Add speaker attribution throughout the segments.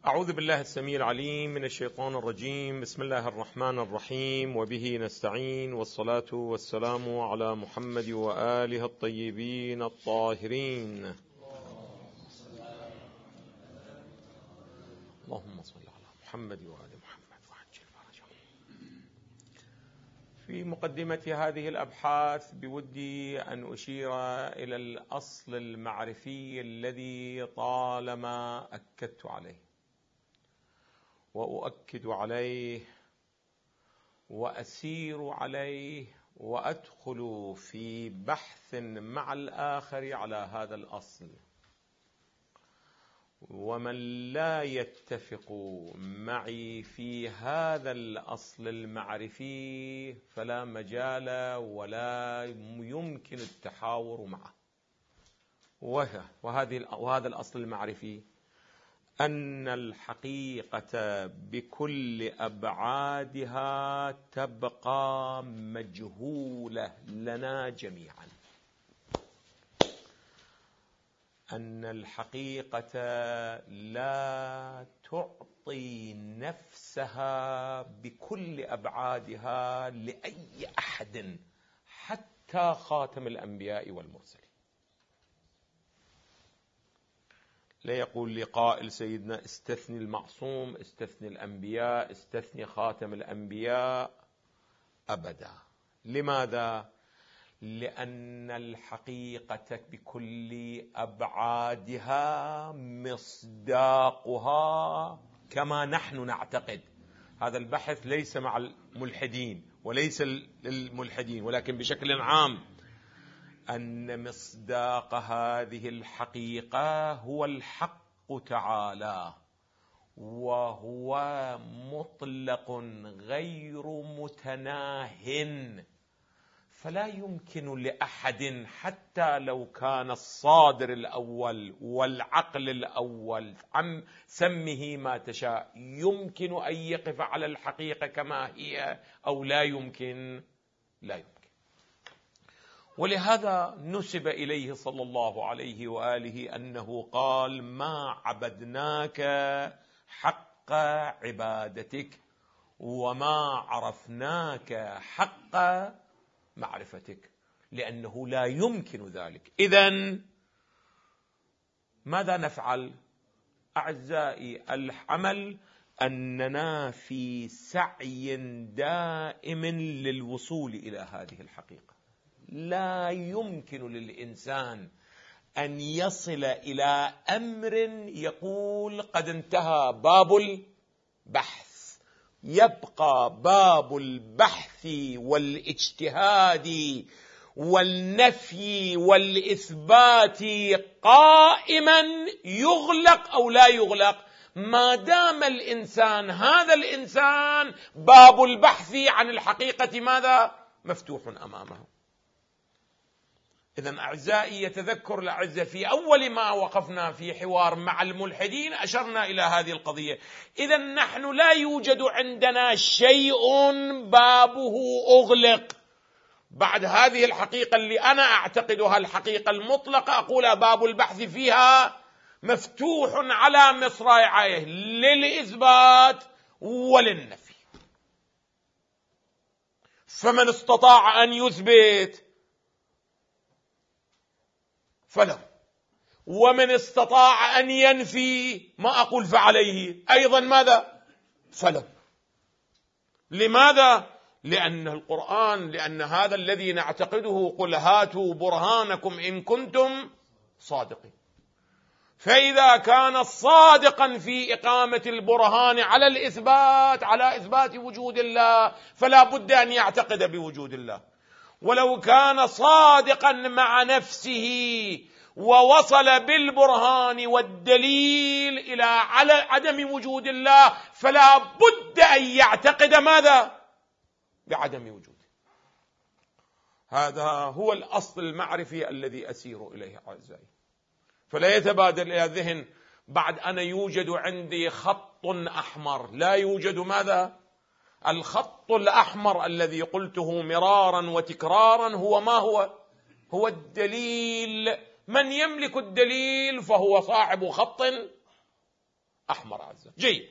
Speaker 1: أعوذ بالله السميع العليم من الشيطان الرجيم. بسم الله الرحمن الرحيم، وبه نستعين، والصلاة والسلام على محمد وآله الطيبين الطاهرين. اللهم صل على محمد وآل محمد وعجل فرجهم. في مقدمة هذه الأبحاث بودي أن أشير إلى الأصل المعرفي الذي طالما أكدت عليه وأؤكد عليه وأسير عليه وأدخل في بحث مع الآخر على هذا الأصل. ومن لا يتفق معي في هذا الأصل المعرفي فلا مجال ولا يمكن التحاور معه. وهذا الأصل المعرفي أن الحقيقة بكل أبعادها تبقى مجهولة لنا جميعا. أن الحقيقة لا تعطي نفسها بكل أبعادها لأي أحد حتى خاتم الأنبياء والمرسلين. لا يقول لي قائل سيدنا استثني المعصوم، استثني الأنبياء، استثني خاتم الأنبياء، أبدا. لماذا؟ لأن الحقيقة بكل أبعادها مصداقها كما نحن نعتقد. هذا البحث ليس مع الملحدين وليس للملحدين، ولكن بشكل عام أن مصداق هذه الحقيقة هو الحق تعالى، وهو مطلق غير متناه. فلا يمكن لأحد حتى لو كان الصادر الأول والعقل الأول، سمه ما تشاء، يمكن أن يقف على الحقيقة كما هي أو لا يمكن؟ لا يمكن. ولهذا نسب إليه صلى الله عليه وآله أنه قال: ما عبدناك حق عبادتك وما عرفناك حق معرفتك، لأنه لا يمكن ذلك. إذن ماذا نفعل أعزائي؟ العمل أننا في سعي دائم للوصول إلى هذه الحقيقة. لا يمكن للإنسان أن يصل إلى أمر يقول قد انتهى باب البحث. يبقى باب البحث والاجتهاد والنفي والإثبات قائما، يغلق أو لا يغلق، ما دام الإنسان هذا الإنسان باب البحث عن الحقيقة ماذا؟ مفتوح أمامه. إذن أعزائي، يتذكر الأعزاء في أول ما وقفنا في حوار مع الملحدين أشرنا إلى هذه القضية. إذن نحن لا يوجد عندنا شيء بابه أغلق. بعد هذه الحقيقة اللي أنا أعتقدها الحقيقة المطلقة، أقول باب البحث فيها مفتوح على مصراعيه للإثبات وللنفي. فمن استطاع أن يثبت فله، ومن استطاع أن ينفي ما أقول فعليه أيضا ماذا؟ فله. لماذا؟ لأن القرآن، لأن هذا الذي نعتقده قل هاتوا برهانكم إن كنتم صادقين. فإذا كان صادقا في إقامة البرهان على الإثبات، على إثبات وجود الله، فلا بد أن يعتقد بوجود الله. ولو كان صادقا مع نفسه ووصل بالبرهان والدليل إلى عدم وجود الله، فلا بد أن يعتقد ماذا؟ بعدم وجوده. هذا هو الأصل المعرفي الذي أسير إليه أعزائي. فلا يتبادل إلى الذهن بعد أنا يوجد عندي خط أحمر. لا يوجد ماذا؟ الخط الأحمر الذي قلته مرارا وتكرارا هو ما هو؟ هو الدليل. من يملك الدليل فهو صاحب خط أحمر أعزائي. جيد.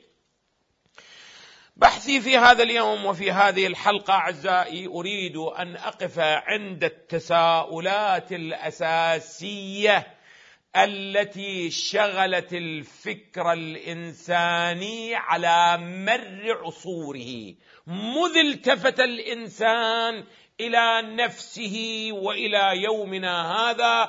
Speaker 1: بحثي في هذا اليوم وفي هذه الحلقة أعزائي أريد أن أقف عند التساؤلات الأساسية التي شغلت الفكر الإنساني على مر عصوره، مذ التفت الإنسان إلى نفسه وإلى يومنا هذا،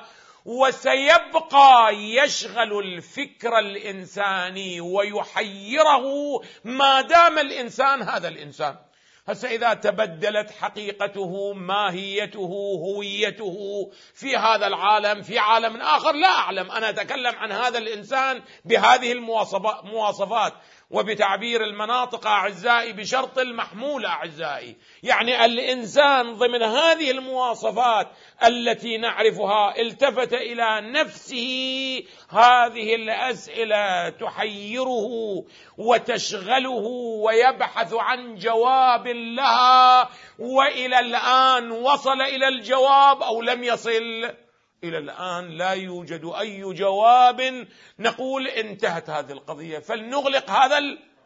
Speaker 1: وسيبقى يشغل الفكر الإنساني ويحيره ما دام الإنسان هذا الإنسان. هسه إذا تبدلت حقيقته، ماهيته، هويته في هذا العالم، في عالم آخر لا أعلم، أنا أتكلم عن هذا الإنسان بهذه المواصفات وبتعبير المناطق أعزائي بشرط المحمول أعزائي، يعني الإنسان ضمن هذه المواصفات التي نعرفها التفت إلى نفسه، هذه الأسئلة تحيره وتشغله ويبحث عن جواب لها، وإلى الآن وصل إلى الجواب أو لم يصل؟ إلى الآن لا يوجد أي جواب نقول انتهت هذه القضية، فلنغلق هذا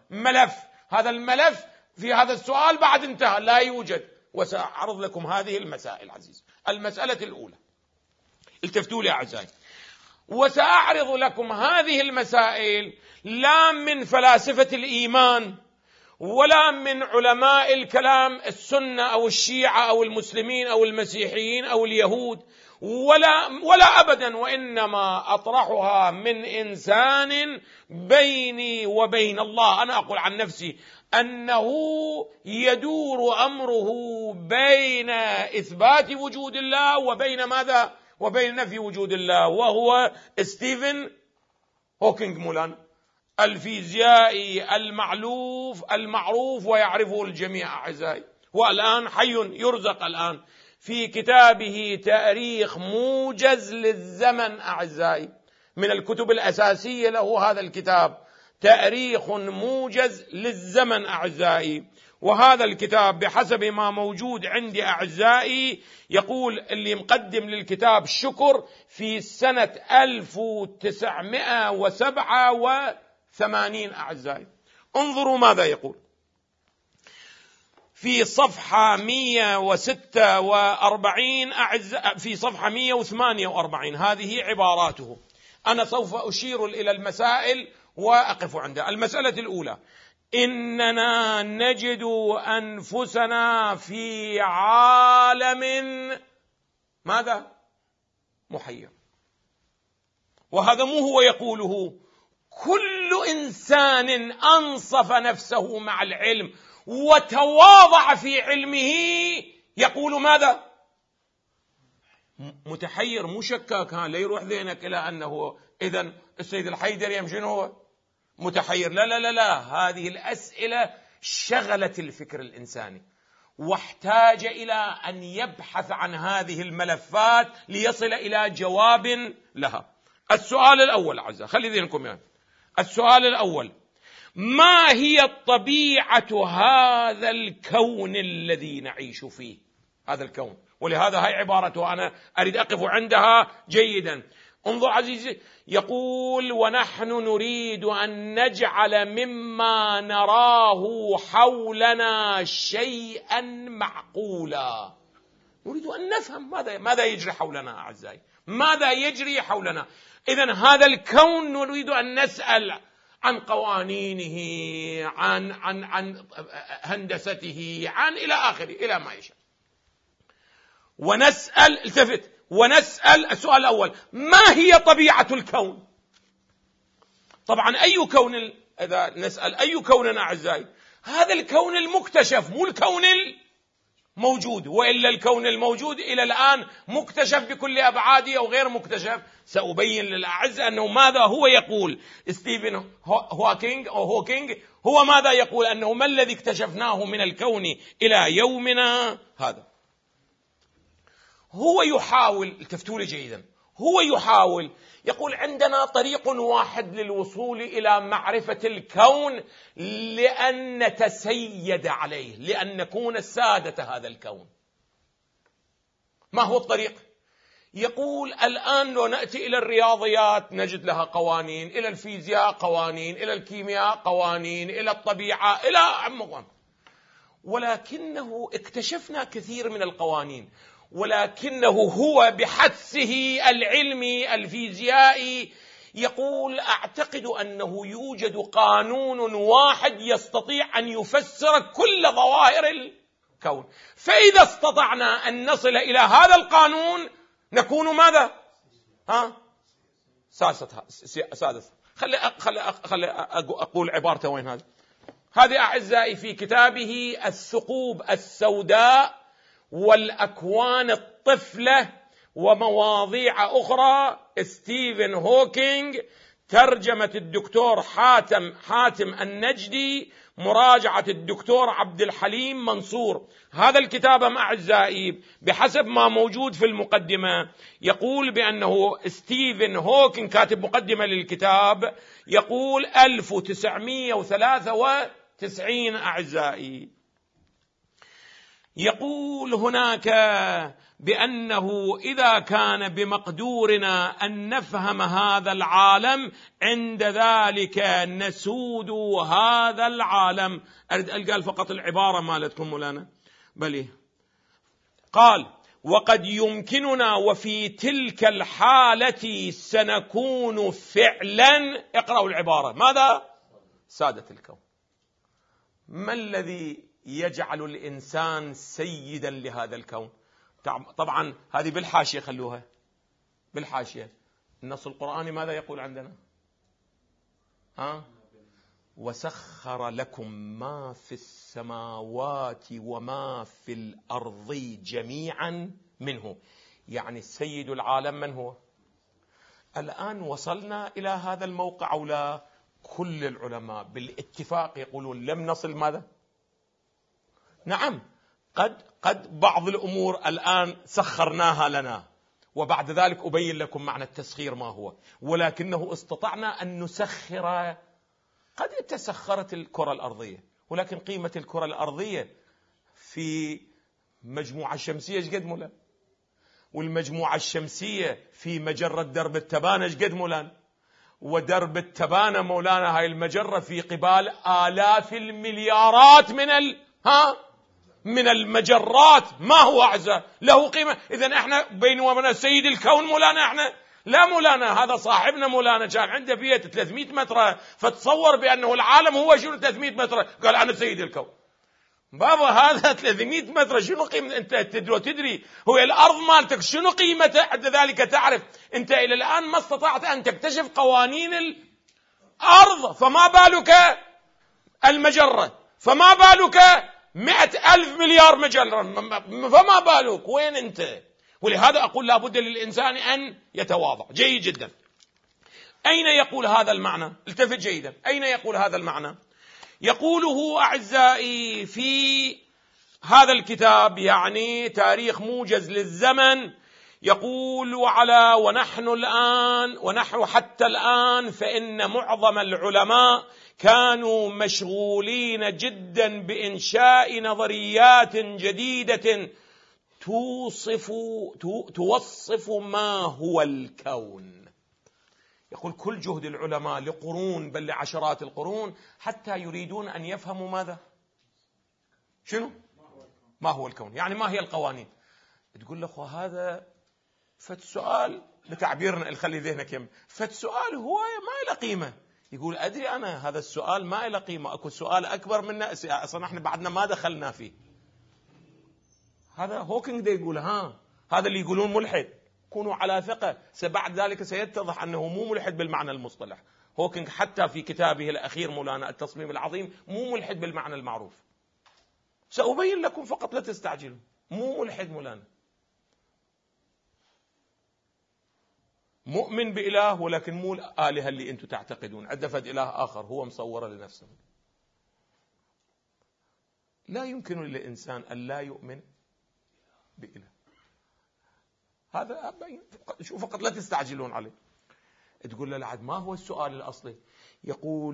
Speaker 1: الملف في هذا السؤال بعد انتهى، لا يوجد. وسأعرض لكم هذه المسائل عزيز. المسألة الأولى، التفتوا لي أعزائي، وسأعرض لكم هذه المسائل لا من فلاسفة الإيمان ولا من علماء الكلام السنة أو الشيعة أو المسلمين أو المسيحيين أو اليهود، ولا أبدا، وإنما أطرحها من إنسان بيني وبين الله. أنا أقول عن نفسي أنه يدور أمره بين إثبات وجود الله وبين ماذا؟ وبين نفي وجود الله، وهو ستيفن هوكينج مولان، الفيزيائي المعروف ويعرفه الجميع أعزائي، والآن حي يرزق الآن في كتابه تاريخ موجز للزمن أعزائي، من الكتب الأساسية له هذا الكتاب، تاريخ موجز للزمن أعزائي. وهذا الكتاب بحسب ما موجود عندي أعزائي يقول اللي مقدم للكتاب شكر في سنة 1987 أعزائي. انظروا ماذا يقول في صفحة 146 في صفحة 148. هذه عباراته، أنا سوف أشير إلى المسائل وأقف عندها. المسألة الأولى: إننا نجد أنفسنا في عالم ماذا؟ محير. وهذا مو هو يقوله، كل إنسان أنصف نفسه مع العلم وتواضع في علمه يقول ماذا؟ متحير، مو شكاك، لا يروح ذهنك إلى أنه إذن السيد الحيدري يمشي هو متحير. لا لا لا لا، هذه الأسئلة شغلت الفكر الإنساني واحتاج إلى أن يبحث عن هذه الملفات ليصل إلى جواب لها. السؤال الأول أعزائي، خلي ذهنكم يعني. السؤال الأول: ما هي طبيعة هذا الكون الذي نعيش فيه؟ هذا الكون، ولهذا هاي عبارته أنا أريد أقف عندها جيدا. انظر عزيزي، يقول: ونحن نريد أن نجعل مما نراه حولنا شيئا معقولا. نريد أن نفهم ماذا يجري حولنا أعزائي، ماذا يجري حولنا. إذن هذا الكون نريد أن نسأل عن قوانينه، عن هندسته، عن إلى آخره، إلى ما يشاء. ونسأل، التفت، ونسأل السؤال الأول: ما هي طبيعة الكون؟ طبعا أي كون، إذا نسأل أي كون أعزائي، هذا الكون المكتشف مو الكون الموجود، وإلا الكون الموجود إلى الآن مكتشف بكل أبعاده أو غير مكتشف. سأبين للأعزة أنه ماذا هو يقول. ستيفن هوكينج هو ماذا يقول؟ أنه ما الذي اكتشفناه من الكون إلى يومنا هذا. هو يحاول، التفتوا لي جيدا، هو يحاول يقول عندنا طريق واحد للوصول إلى معرفة الكون، لأن نتسيد عليه، لأن نكون سادة هذا الكون. ما هو الطريق؟ يقول الآن لو نأتي إلى الرياضيات نجد لها قوانين، إلى الفيزياء قوانين، إلى الكيمياء قوانين، إلى الطبيعة، إلى عمق. ولكنه اكتشفنا كثير من القوانين، ولكنه هو بحثه العلمي الفيزيائي يقول أعتقد أنه يوجد قانون واحد يستطيع أن يفسر كل ظواهر الكون، فإذا استطعنا أن نصل إلى هذا القانون نكون ماذا؟ سادس. خلي أقول عبارته وين هذه أعزائي في كتابه الثقوب السوداء والأكوان الطفلة ومواضيع أخرى، ستيفن هوكينج، ترجمة الدكتور حاتم النجدي، مراجعة الدكتور عبد الحليم منصور. هذا الكتاب أعزائي بحسب ما موجود في المقدمة يقول بأنه ستيفن هوكينج كاتب مقدمة للكتاب، يقول 1993 أعزائي، يقول هناك بأنه إذا كان بمقدورنا أن نفهم هذا العالم عند ذلك نسود هذا العالم. أريد ألقى فقط العبارة مالتكم مولانا. بلي قال وقد يمكننا وفي تلك الحالة سنكون فعلا، اقرأوا العبارة، ماذا؟ سادة الكون. ما الذي يجعل الإنسان سيدا لهذا الكون؟ طبعا هذه بالحاشية، خلوها بالحاشية. النص القرآني ماذا يقول عندنا؟ وسخر لكم ما في السماوات وما في الأرض جميعا منه. يعني سيد العالم من هو؟ الآن وصلنا إلى هذا الموقع أو لا؟ كل العلماء بالاتفاق يقولون لم نصل ماذا؟ نعم، قد بعض الأمور الآن سخرناها لنا، وبعد ذلك أبين لكم معنى التسخير ما هو، ولكنه استطعنا أن نسخر. قد تسخرت الكرة الأرضية، ولكن قيمة الكرة الأرضية في مجموعة الشمسية ايش قد مولانا؟ والمجموعة الشمسية في مجرة درب التبانة ايش قد مولانا؟ ودرب التبانة مولانا هاي المجرة في قبال آلاف المليارات من المجرات. ما هو أعزة له قيمة. إذن احنا بين وبين سيد الكون مولانا احنا لا مولانا، هذا صاحبنا مولانا كان عنده بيت 300 متر، فتصور بأنه العالم هو شنو 300 متر، قال أنا سيد الكون. بابا هذا 300 متر شنو قيمة؟ أنت تدري هو الأرض مالتك شنو قيمته؟ عند ذلك تعرف أنت إلى الآن ما استطعت أن تكتشف قوانين الأرض، فما بالك المجرة، فما بالك 100,000 مليار مجرة، فما بالك وين أنت؟ ولهذا أقول لابد للإنسان أن يتواضع. جيد جدا. أين يقول هذا المعنى؟ التفت جيدا. أين يقول هذا المعنى؟ يقوله أعزائي في هذا الكتاب، يعني تاريخ موجز للزمن، يقول ونحن حتى الآن فإن معظم العلماء كانوا مشغولين جدا بإنشاء نظريات جديدة توصف ما هو الكون. يقول كل جهد العلماء لقرون بل لعشرات القرون حتى يريدون أن يفهموا ماذا؟ شنو؟ ما هو الكون، يعني ما هي القوانين. تقول له هذا فالسؤال بتعبيرنا الخلي ذهنك يم، فالسؤال هو ما له قيمة. يقول أدري أنا هذا السؤال ما له قيمة، أكو سؤال أكبر منه أصلا احنا بعدنا ما دخلنا فيه. هذا هوكينج ده يقول هذا اللي يقولون ملحد، كونوا على ثقة، بعد ذلك سيتضح أنه مو ملحد بالمعنى المصطلح. هوكينج حتى في كتابه الأخير مولانا التصميم العظيم مو ملحد بالمعنى المعروف. سأبين لكم فقط لا تستعجلوا، مو ملحد مولانا، مؤمن بإله ولكن مو الآلهة اللي أنتم تعتقدون، عدفت إله آخر هو مصوره لنفسه. لا يمكن للإنسان أن لا يؤمن بإله. هذا شو فقط لا تستعجلون عليه. تقول له لعد ما هو السؤال الأصلي؟ يقول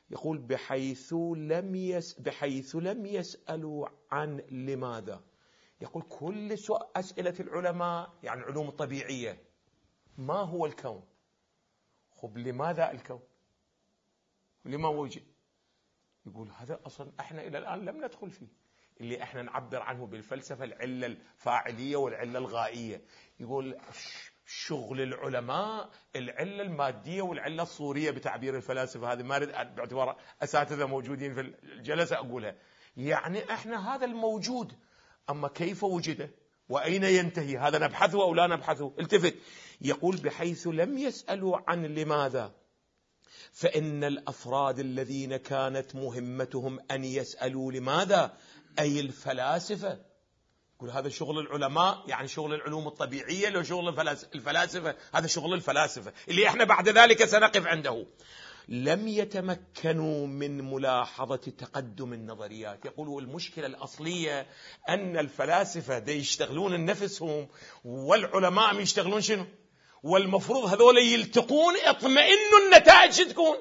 Speaker 1: بحيث لم يسألوا عن لماذا. يقول كل أسئلة العلماء يعني العلوم الطبيعية ما هو الكون؟ خب لماذا الكون؟ لما وجد؟ يقول هذا أصلا احنا إلى الآن لم ندخل فيه، اللي احنا نعبر عنه بالفلسفة العلة الفاعلية والعلة الغائية. يقول شغل العلماء العلة المادية والعلة الصورية بتعبير الفلاسفة، هذه ما أريد باعتبار أساتذة موجودين في الجلسة أقولها. يعني احنا هذا الموجود، أما كيف وجد وأين ينتهي هذا نبحثه أو لا نبحثه. التفت، يقول بحيث لم يسألوا عن لماذا، فإن الأفراد الذين كانت مهمتهم أن يسألوا لماذا أي الفلاسفة. يقول هذا شغل العلماء، يعني شغل العلوم الطبيعية، لو شغل الفلاسفة هذا شغل الفلاسفة اللي احنا بعد ذلك سنقف عنده. لم يتمكنوا من ملاحظة تقدم النظريات. يقولوا المشكلة الأصلية أن الفلاسفة دي يشتغلون نفسهم والعلماء يشتغلون شنو؟ والمفروض هذول يلتقون اطمئنوا النتائج تكون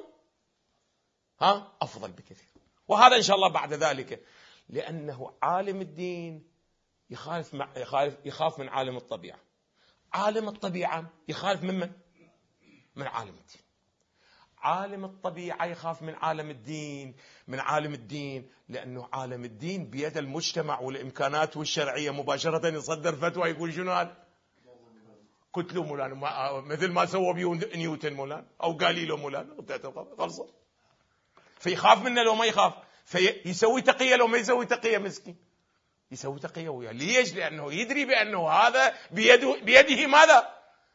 Speaker 1: أفضل بكثير. وهذا إن شاء الله بعد ذلك، لأنه عالم الدين يخاف من عالم الطبيعة، عالم الطبيعة يخاف من عالم الدين، عالم الطبيعة يخاف من عالم الدين، لأنه عالم الدين بيد المجتمع والإمكانات والشرعية مباشرة يصدر فتوى يقول شنو هذا؟ قتلوا مولانا، مثل ما سوى نيوتن مولانا أو غاليليو مولانا، خلص. فيخاف منه لو ما يخاف، فيسوي تقية لو ما يسوي تقية مسكين، يسوي تقية وياه. ليش؟ لأنه يدري بأنه هذا بيده ماذا؟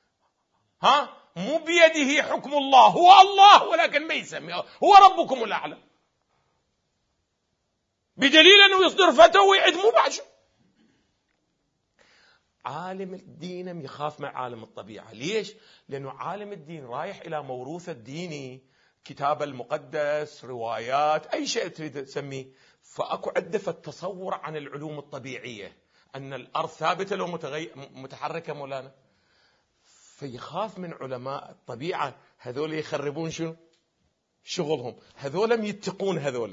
Speaker 1: مو بيده حكم الله، هو الله ولكن ما يسمي هو ربكم الأعلى، بدليل أنه يصدر فتوى ويعدمه بعد. عالم الدين يخاف من عالم الطبيعة. ليش؟ لأنه عالم الدين رايح إلى موروث الديني، كتاب المقدس، روايات، أي شيء تريد تسميه. فأكو عدة التصور عن العلوم الطبيعية أن الأرض ثابتة لو متحركة مولانا. فيخاف من علماء الطبيعة، هذول يخربون شو شغلهم، هذول يتقون هذول.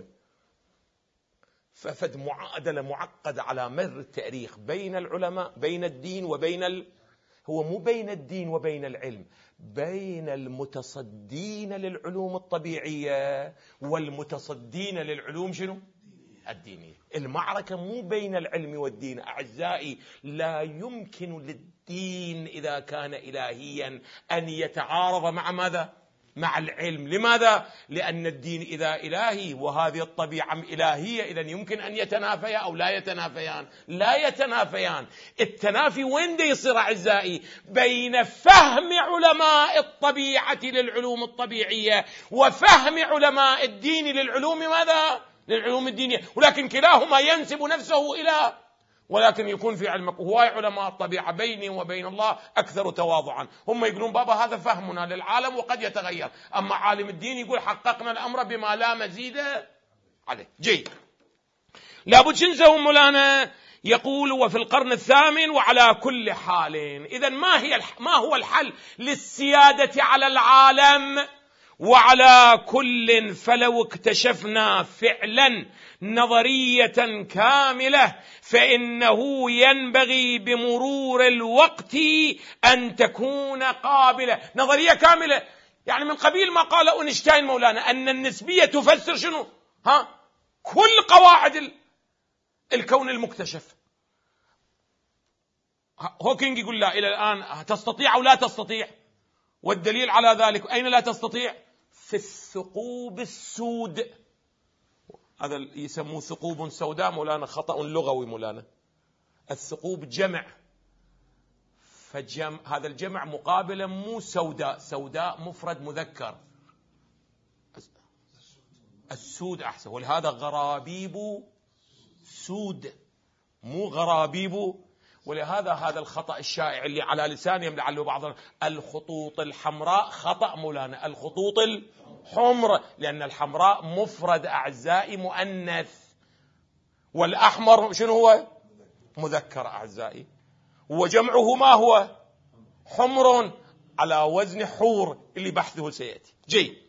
Speaker 1: ففد معادلة معقدة على مر التاريخ بين العلماء، بين الدين وبين هو مو بين الدين وبين العلم، بين المتصدين للعلوم الطبيعية والمتصدين للعلوم شنو؟ الدينية. المعركة مو بين العلم والدين أعزائي. لا يمكن للدين إذا كان إلهيا أن يتعارض مع ماذا؟ مع العلم. لماذا؟ لأن الدين إذا إلهي وهذه الطبيعة إلهية، إذن يمكن أن يتنافيا أو لا يتنافيان؟ لا يتنافيان. التنافي وين دي يصير أعزائي؟ بين فهم علماء الطبيعة للعلوم الطبيعية وفهم علماء الدين للعلوم ماذا؟ للعلوم الدينية. ولكن كلاهما ينسب نفسه إلى، ولكن يكون في علمك هواي علماء الطبيعة بيني وبين الله أكثر تواضعا، هم يقولون بابا هذا فهمنا للعالم وقد يتغير. أما عالم الدين يقول حققنا الأمر بما لا مزيد عليه. جيد، لابد شنسهم مولانا. يقول وفي القرن الثامن وعلى كل حال. إذن ما هو الحل للسيادة على العالم؟ وعلى كل فلو اكتشفنا فعلا نظرية كاملة فإنه ينبغي بمرور الوقت أن تكون قابلة. نظرية كاملة يعني من قبيل ما قال أينشتاين مولانا أن النسبية تفسر شنو؟ كل قواعد الكون المكتشف. هوكينج يقول لا إلى الآن تستطيع أو لا تستطيع، والدليل على ذلك أين لا تستطيع؟ في الثقوب السود. هذا يسموه ثقوب سوداء مولانا، خطأ لغوي مولانا. الثقوب جمع، هذا الجمع مقابلا مو سوداء، سوداء مفرد مذكر، السود أحسن. ولهذا غرابيب سود مو غرابيب. ولهذا هذا الخطأ الشائع اللي على لسانهم لعله بعض الخطوط الحمراء خطأ مولانا، الخطوط الحمر، لأن الحمراء مفرد أعزائي مؤنث، والأحمر شنو هو؟ مذكر أعزائي، وجمعه ما هو؟ حمر، على وزن حور اللي بحثه سيأتي. جيد،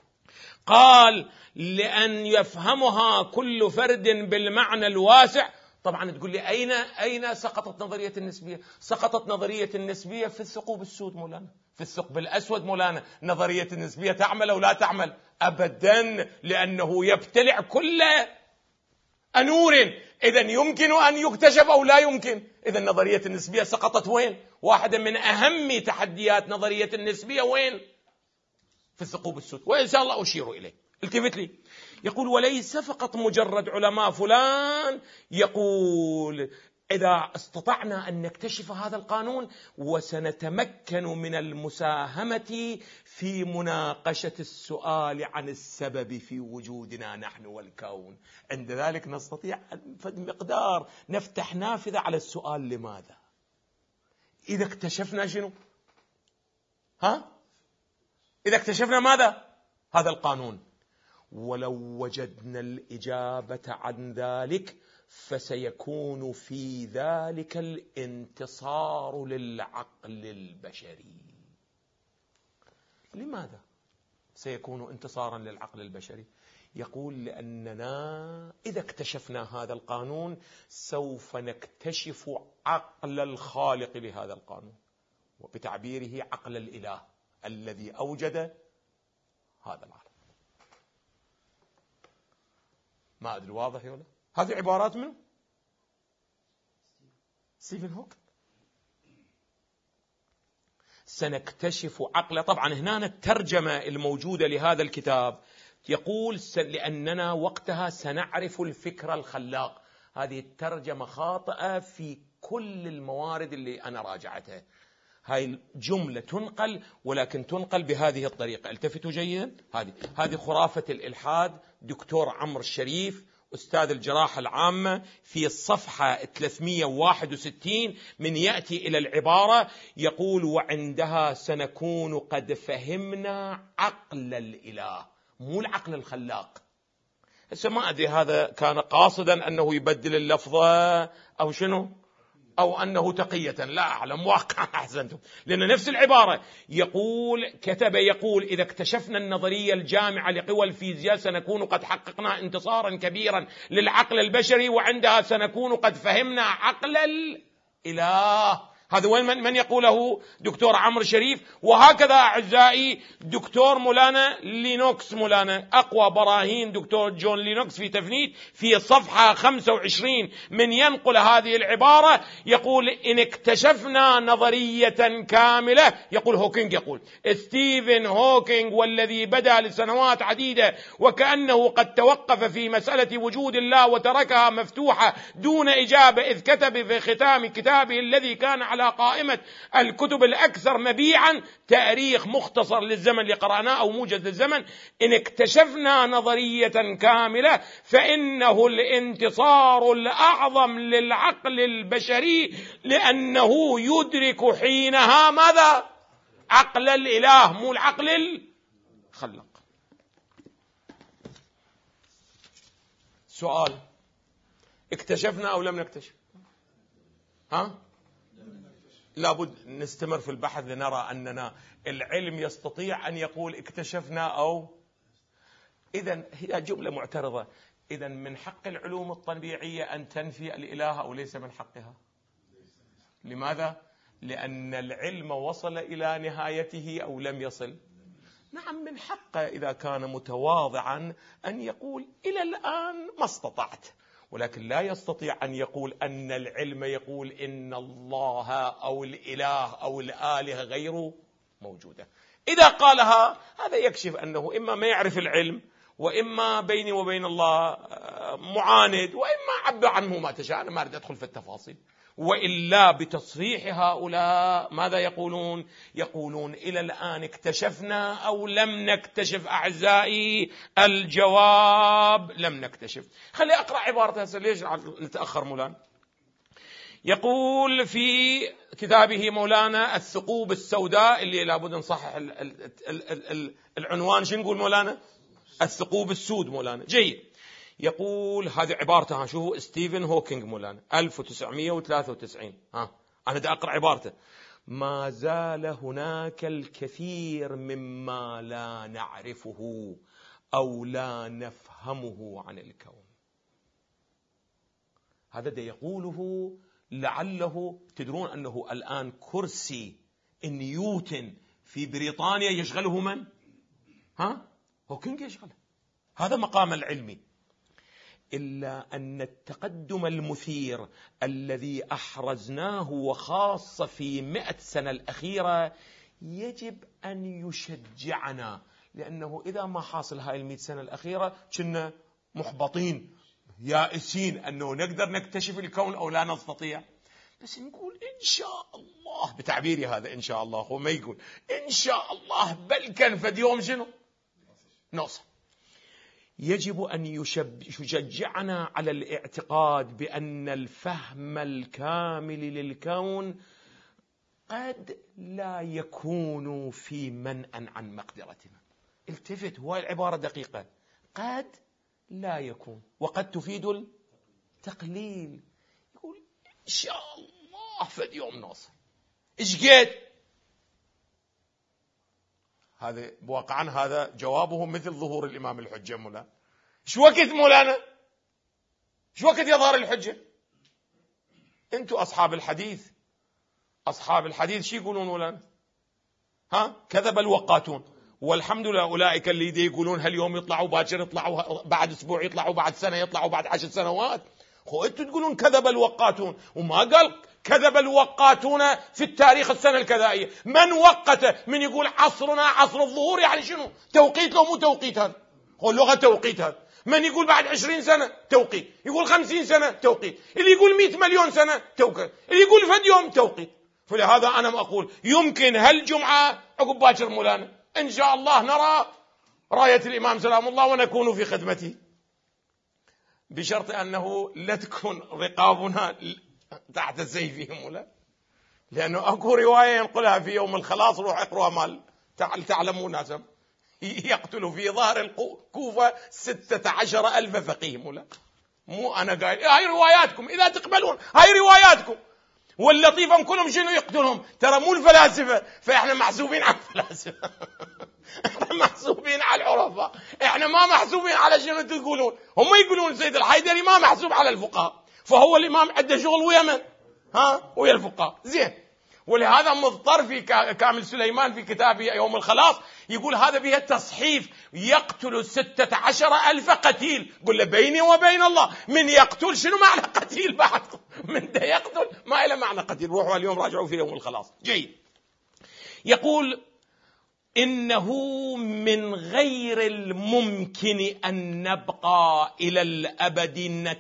Speaker 1: قال لأن يفهمها كل فرد بالمعنى الواسع طبعا تقول لي أين سقطت نظرية النسبية؟ سقطت نظرية النسبية في الثقوب السود مولانا، في الثقب الأسود مولانا. نظرية النسبية تعمل أو لا تعمل؟ أبدا، لأنه يبتلع كل أنور، إذا يمكن أن يكتشف أو لا يمكن. إذا نظرية النسبية سقطت وين؟ واحدة من أهم تحديات نظرية النسبية وين؟ في الثقوب السود، وإن شاء الله أشير إليه. التفت لي، يقول وليس فقط مجرد علماء فلان، يقول إذا استطعنا أن نكتشف هذا القانون وسنتمكن من المساهمة في مناقشة السؤال عن السبب في وجودنا نحن والكون، عند ذلك نستطيع مقدار نفتح نافذة على السؤال لماذا. إذا اكتشفنا شنو؟ إذا اكتشفنا ماذا؟ هذا القانون. ولو وجدنا الإجابة عن ذلك فسيكون في ذلك الانتصار للعقل البشري. لماذا سيكون انتصارا للعقل البشري؟ يقول لأننا إذا اكتشفنا هذا القانون سوف نكتشف عقل الخالق لهذا القانون، وبتعبيره عقل الإله الذي أوجد هذا العالم. ما أدري واضح ولا؟ هذه عبارات منه ستيفن هوكينج. سنكتشف عقله. طبعا هنا الترجمة الموجودة لهذا الكتاب يقول لأننا وقتها سنعرف الفكر الخلاق. هذه الترجمة خاطئة في كل الموارد اللي أنا راجعتها. هاي الجملة تنقل، ولكن تنقل بهذه الطريقة. التفتوا جيدا، هذه خرافة الإلحاد. دكتور عمرو الشريف أستاذ الجراحة العامة في الصفحة 361 من يأتي إلى العبارة يقول وعندها سنكون قد فهمنا عقل الإله، مو العقل الخلاق. هسه ما أدري هذا كان قاصدا أنه يبدل اللفظة أو شنو، أو أنه تقية، لا أعلم. واقعا أحسنتم، لأن نفس العبارة يقول إذا اكتشفنا النظرية الجامعة لقوى الفيزياء سنكون قد حققنا انتصارا كبيرا للعقل البشري، وعندها سنكون قد فهمنا عقل الإله. هذا وين من يقوله؟ دكتور عمرو شريف. وهكذا أعزائي دكتور مولانا لينوكس، مولانا أقوى براهين دكتور جون لينوكس في تفنيد في الصفحة 25 من ينقل هذه العبارة يقول إن اكتشفنا نظرية كاملة، يقول هوكينج، يقول ستيفن هوكينج والذي بدأ لسنوات عديدة وكأنه قد توقف في مسألة وجود الله وتركها مفتوحة دون إجابة، إذ كتب في ختام كتابه الذي كان على قائمة الكتب الأكثر مبيعا تاريخ مختصر للزمن اللي قرأناه أو موجز للزمن، إن اكتشفنا نظرية كاملة فإنه الانتصار الأعظم للعقل البشري، لأنه يدرك حينها ماذا؟ عقل الإله، مو العقل الخلاق. سؤال، اكتشفنا أو لم نكتشف؟ لابد نستمر في البحث لنرى أننا العلم يستطيع أن يقول اكتشفنا أو. إذن هي جملة معترضة. إذن من حق العلوم الطبيعية أن تنفي الإله أو ليس من حقها؟ لماذا؟ لأن العلم وصل إلى نهايته أو لم يصل. نعم من حقه إذا كان متواضعا أن يقول إلى الآن ما استطعت، ولكن لا يستطيع أن يقول أن العلم يقول إن الله أو الإله أو الآلهة غير موجودة. إذا قالها هذا يكشف أنه إما ما يعرف العلم، وإما بيني وبين الله معاند، وإما عبر عنه ما تشاء. أنا ما أريد أدخل في التفاصيل. وإلا بتصريح هؤلاء ماذا يقولون؟ يقولون إلى الآن اكتشفنا أو لم نكتشف؟ أعزائي الجواب لم نكتشف. خلي أقرأ عبارته، ليش نتأخر مولانا؟ يقول في كتابه مولانا الثقوب السوداء، اللي لابد نصحح العنوان، شو نقول مولانا؟ الثقوب السود مولانا. جيد. يقول هذه عبارته، شوفوا ستيفن هوكينج مولانا 1993. أنا دا أقرأ عبارته: ما زال هناك الكثير مما لا نعرفه أو لا نفهمه عن الكون. هذا دا يقوله لعله تدرون أنه الآن كرسي نيوتن في بريطانيا يشغله من؟ هوكينج يشغله. هذا مقام العلمي. إلا أن التقدم المثير الذي أحرزناه وخاصة في 100 سنة الأخيرة يجب أن يشجعنا، لأنه إذا ما حاصل هاي 100 سنة الأخيرة كنا محبطين يائسين أنه نقدر نكتشف الكون أو لا نستطيع. بس نقول إن شاء الله، بتعبيري هذا إن شاء الله، هو ما يقول إن شاء الله بل كان فد يوم شنو نوصل. يجب أن يشجعنا على الاعتقاد بأن الفهم الكامل للكون قد لا يكون في منأ عن مقدرتنا. التفت، هو العبارة دقيقة، قد لا يكون، وقد تفيد التقليل. يقول إن شاء الله فد يوم نوصل. إيش قد؟ هذا بواقعا هذا جوابه مثل ظهور الإمام الحجة مولانا. شو وقت مولانا؟ شو وقت يظهر الحجة؟ أنتم أصحاب الحديث، أصحاب الحديث شو يقولون مولانا؟ كذب الوقاتون، والحمد لله أولئك اللي دي يقولون هاليوم يطلعوا، باكر يطلعوا، بعد أسبوع يطلعوا، بعد سنة يطلعوا، بعد 10 سنوات. أنتم تقولون كذب الوقاتون، وما قال كذب الوقاتون في التاريخ السنة الكذائية. من وقته؟ من يقول عصرنا عصر الظهور، يعني شنو؟ توقيت لو مو توقيت؟ هذا هو اللغة توقيت. هذا من يقول بعد 20 سنة توقيت، يقول 50 سنة توقيت، اللي يقول 100 مليون سنة توقيت، اللي يقول فد يوم توقيت. فلهذا أنا أقول يمكن هالجمعة عقب باكر مولانا إن شاء الله نرى راية الإمام سلام الله ونكون في خدمته، بشرط أنه لا تكون رقابنا تحت سيفهم ولا، لأنه أكو رواية ينقلها في يوم الخلاص، روح اقرأها مال تعلمون ناسا، يقتل في ظهر الكوفة 16,000 فقيه مولا. مو أنا قايل، هاي رواياتكم، إذا تقبلون هاي رواياتكم. واللطيفة كلهم شنو يقتلهم؟ ترى مو الفلاسفة، فإحنا محسوبين على الفلاسفة إحنا محسوبين على العرفاء، إحنا ما محسوبين على شنو تقولون. هم يقولون سيد الحيدري ما محسوب على الفقهاء، فهو الإمام عنده شغل ويا من؟ ويا الفقهاء. زين، ولهذا مضطر في كامل سليمان في كتابه يوم الخلاص يقول هذا بها تصحيف، يقتل 16,000 قتيل. قل له بيني وبين الله من يقتل شنو معنى قتيل؟ بعد من ده يقتل ما إلى معنى قتيل. روحوا اليوم راجعوا في يوم الخلاص. جيد. يقول إنه من غير الممكن أن نبقى إلى الأبد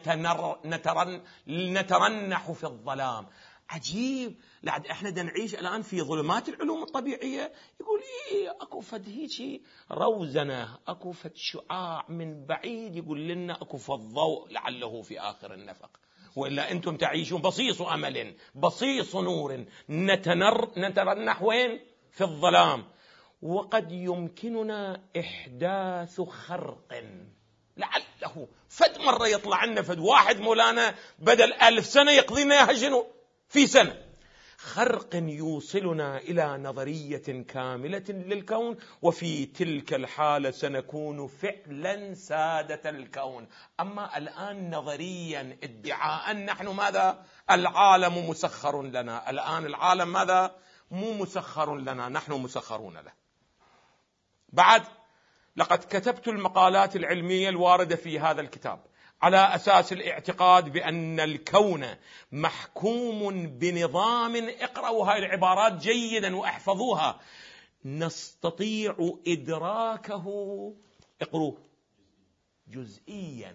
Speaker 1: نترنح في الظلام. عجيب، لعد احنا دا نعيش الآن في ظلمات العلوم الطبيعية. يقول اكو فد هيجي روزنة، اكو فد شعاع من بعيد يقول لنا اكو فد ضوء لعله في آخر النفق، وإلا أنتم تعيشون بصيص أمل، بصيص نور، نترنح وين؟ في الظلام. وقد يمكننا إحداث خرق، لعله فد مرة يطلع لنا فد واحد مولانا بدل 1000 سنة يقضينا ياها شنو؟ في سنة. خرق يوصلنا إلى نظرية كاملة للكون، وفي تلك الحالة سنكون فعلا سادة الكون. أما الآن نظريا ادعاء نحن ماذا؟ العالم مسخر لنا. الآن العالم ماذا؟ مو مسخر لنا، نحن مسخرون له. بعد لقد كتبت المقالات العلمية الواردة في هذا الكتاب على أساس الاعتقاد بأن الكون محكوم بنظام، اقرأوا هاي العبارات جيدا واحفظوها، نستطيع إدراكه، اقروه، جزئيا.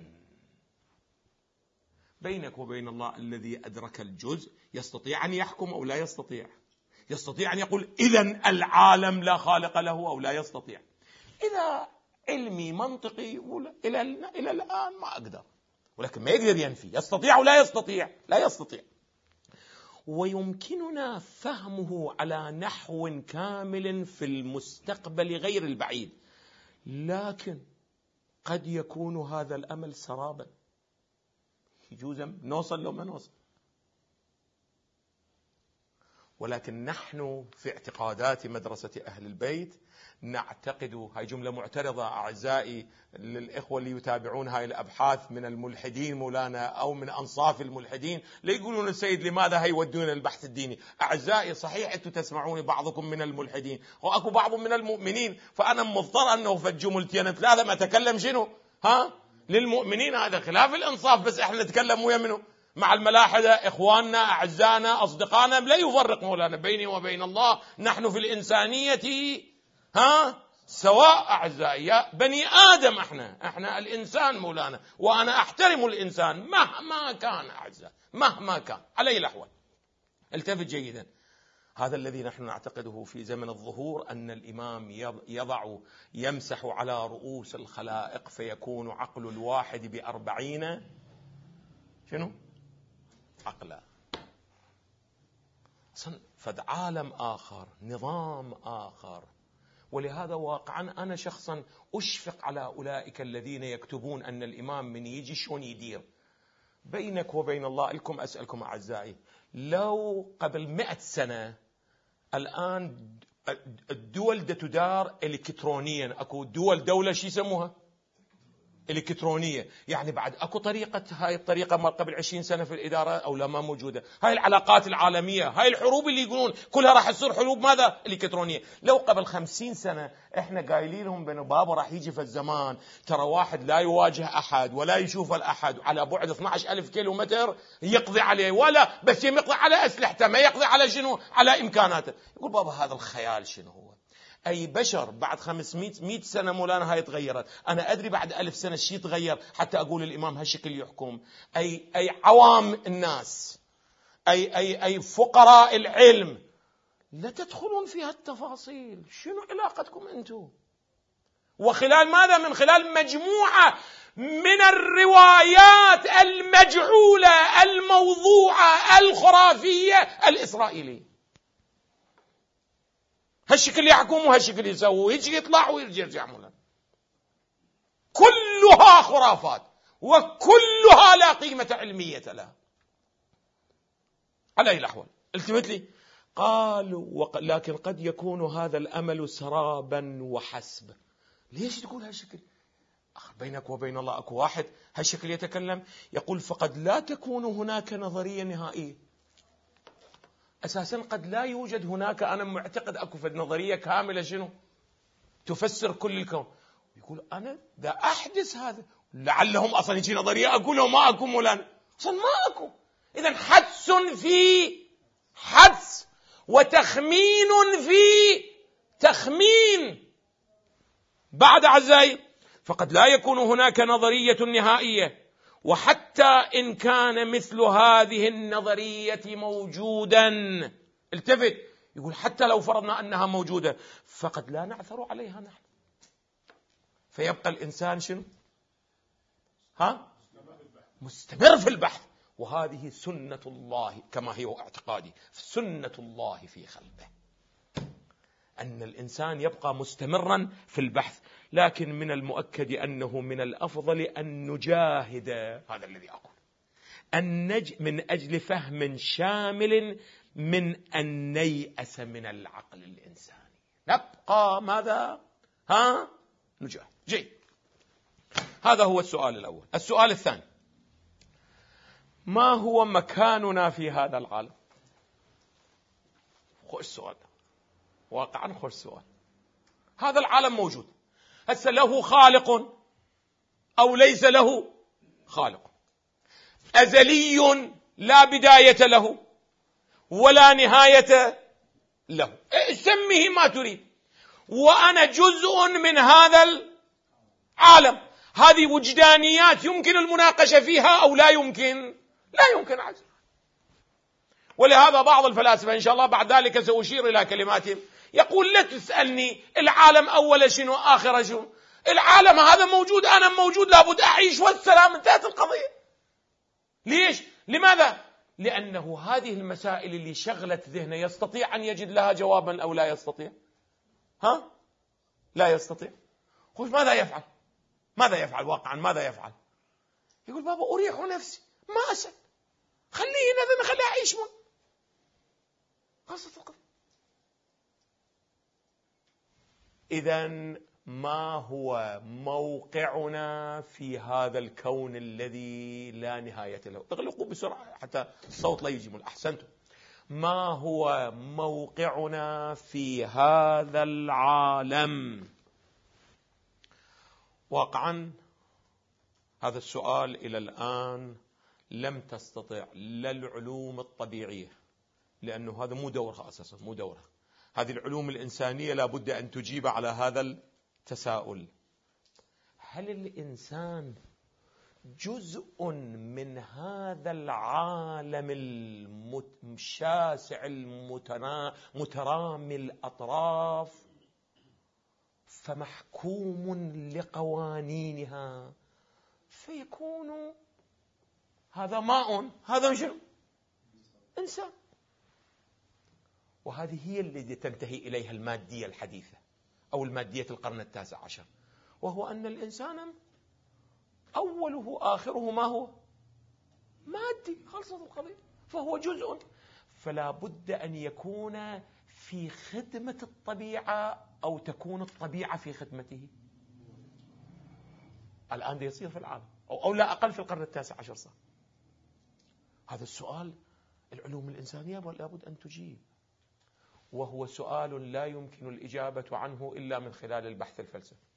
Speaker 1: بينك وبين الله الذي أدرك الجزء يستطيع أن يحكم أو لا يستطيع؟ يستطيع أن يقول إذن العالم لا خالق له أو لا يستطيع؟ إذا علمي منطقي يقول إلى الآن ما أقدر، ولكن ما يقدر ينفي. يستطيع ولا يستطيع؟ لا يستطيع. ويمكننا فهمه على نحو كامل في المستقبل غير البعيد، لكن قد يكون هذا الأمل سرابا، يجوز نوصل لو ما نوصل. ولكن نحن في اعتقادات مدرسة أهل البيت نعتقد، هاي جملة معترضة أعزائي للإخوة اللي يتابعون هاي الأبحاث من الملحدين مولانا أو من أنصاف الملحدين، لا يقولون السيد لماذا هاي يودون البحث الديني. أعزائي صحيح أنتم تسمعوني بعضكم من الملحدين وأكو بعض من المؤمنين، فأنا مضطر أنه في جملتين ثلاثة ما أتكلم شنو للمؤمنين، هذا خلاف الإنصاف. بس إحنا نتكلم ويا منه مع الملاحدة، إخواننا أعزائنا أصدقائنا، لا يفرق مولانا بيني وبين الله، نحن في الإنسانية سواء أعزائي، يا بني آدم احنا الإنسان مولانا، وأنا أحترم الإنسان مهما كان أعزائي، مهما كان على أي الأحوال. التفت جيدا، هذا الذي نحن نعتقده في زمن الظهور، أن الإمام يمسح على رؤوس الخلائق فيكون عقل الواحد ب40 عقلا. فد عالم آخر، نظام آخر. ولهذا واقعا أنا شخصا أشفق على أولئك الذين يكتبون أن الإمام من يجي شون يدير. بينك وبين الله لكم أسألكم أعزائي، لو قبل 100 سنة الآن الدول تدار إلكترونيا، أكو دولة شو يسموها إلكترونية، يعني بعد أكو طريقة، هاي الطريقة ما قبل 20 سنة في الإدارة أو لا ما موجودة. هاي العلاقات العالمية، هاي الحروب اللي يقولون كلها راح تصير حروب ماذا إلكترونية. لو قبل 50 سنة إحنا قايلين لهم بأنه بابا راح يجي في الزمان ترى واحد لا يواجه أحد ولا يشوف الأحد على بعد 12,000 كيلومتر يقضي عليه، ولا بس يقضي على أسلحته، ما يقضي على شنو، على إمكاناته. يقول بابا هذا الخيال شنو هو؟ أي بشر بعد 500 سنة مولانا هاي تغيرت. أنا أدري بعد 1000 سنة شيء تغير حتى أقول الإمام هالشكل يحكم. أي عوام الناس، أي فقراء العلم، لا تدخلون في هالتفاصيل. شنو علاقتكم أنتم؟ وخلال ماذا؟ من خلال مجموعة من الروايات المجعولة الموضوعة الخرافية الإسرائيلية. هالشكل يحكم وهالشكل يسوي، يجي يطلع ويرجع مولانا. كلها خرافات وكلها لا قيمة علمية لها على أي الأحوال. التفت لي، قال لكن قد يكون هذا الأمل سرابا وحسب. ليش تقول هالشكل؟ بينك وبين الله أكو واحد هالشكل يتكلم، يقول فقد لا تكون هناك نظرية نهائية. أساسا قد لا يوجد هناك، أنا معتقد أكو في النظرية كاملة شنو تفسر كل الكون. يقول أنا دا أحدث هذا، لعلهم أصلا يجي نظرية أقول لهم ما أكو مولانا، أصلا ما أكو. إذن حدس في حدس وتخمين في تخمين. بعد أعزائي، فقد لا يكون هناك نظرية نهائية، وحتى إن كان مثل هذه النظرية موجودا، التفت، يقول حتى لو فرضنا أنها موجودة فقد لا نعثر عليها نحن، فيبقى الإنسان شنو؟ مستمر في البحث. وهذه سنة الله كما هي اعتقادي، سنة الله في خلقه، أن الإنسان يبقى مستمرا في البحث. لكن من المؤكد أنه من الأفضل أن نجاهد، هذا الذي أقول، من أجل فهم شامل من أن نيأس من العقل الإنساني. نبقى ماذا؟ نجاهد. جيد، هذا هو السؤال الأول. السؤال الثاني، ما هو مكاننا في هذا العالم؟ خوش سؤال، واقعا خوش سؤال. هذا العالم موجود، هسه له خالق أو ليس له خالق، أزلي لا بداية له ولا نهاية له، سميه ما تريد، وأنا جزء من هذا العالم. هذه وجدانيات يمكن المناقشة فيها أو لا يمكن، لا يمكن عزل. ولهذا بعض الفلاسفة إن شاء الله بعد ذلك سأشير إلى كلماتهم، يقول لا تسألني العالم أول شنو آخر شنو، العالم هذا موجود، أنا موجود، لابد أعيش والسلام، انتهت القضية. ليش؟ لماذا؟ لأنه هذه المسائل اللي شغلت ذهنه يستطيع أن يجد لها جوابا أو لا يستطيع؟ لا يستطيع. قلت ماذا يفعل؟ ماذا يفعل واقعا؟ ماذا يفعل؟ يقول بابا أريح نفسي، ما أسأل، خليه أعيش من قصة القضية. إذن ما هو موقعنا في هذا الكون الذي لا نهاية له؟ اغلقوا بسرعة حتى الصوت لا يجي. أحسنتم. ما هو موقعنا في هذا العالم؟ واقعا هذا السؤال إلى الآن لم تستطع لا العلوم الطبيعية، لأنه هذا مو دورها أساسا، مو دورها. هذه العلوم الإنسانية لابد أن تجيب على هذا التساؤل: هل الإنسان جزء من هذا العالم الشاسع مترامي الأطراف فمحكوم لقوانينها، فيكون هذا ماء، هذا شنو؟ إنسان. وهذه هي التي تنتهي إليها المادية الحديثة أو المادية القرن التاسع عشر، وهو أن الإنسان أوله آخره ما هو؟ مادي، خلصت القضية، فهو جزء. فلا بد أن يكون في خدمة الطبيعة أو تكون الطبيعة في خدمته. الآن ده يصير في العالم أو لا أقل في القرن التاسع عشر صار. هذا السؤال العلوم الإنسانية لابد أن تجيب، وهو سؤال لا يمكن الإجابة عنه إلا من خلال البحث الفلسفي.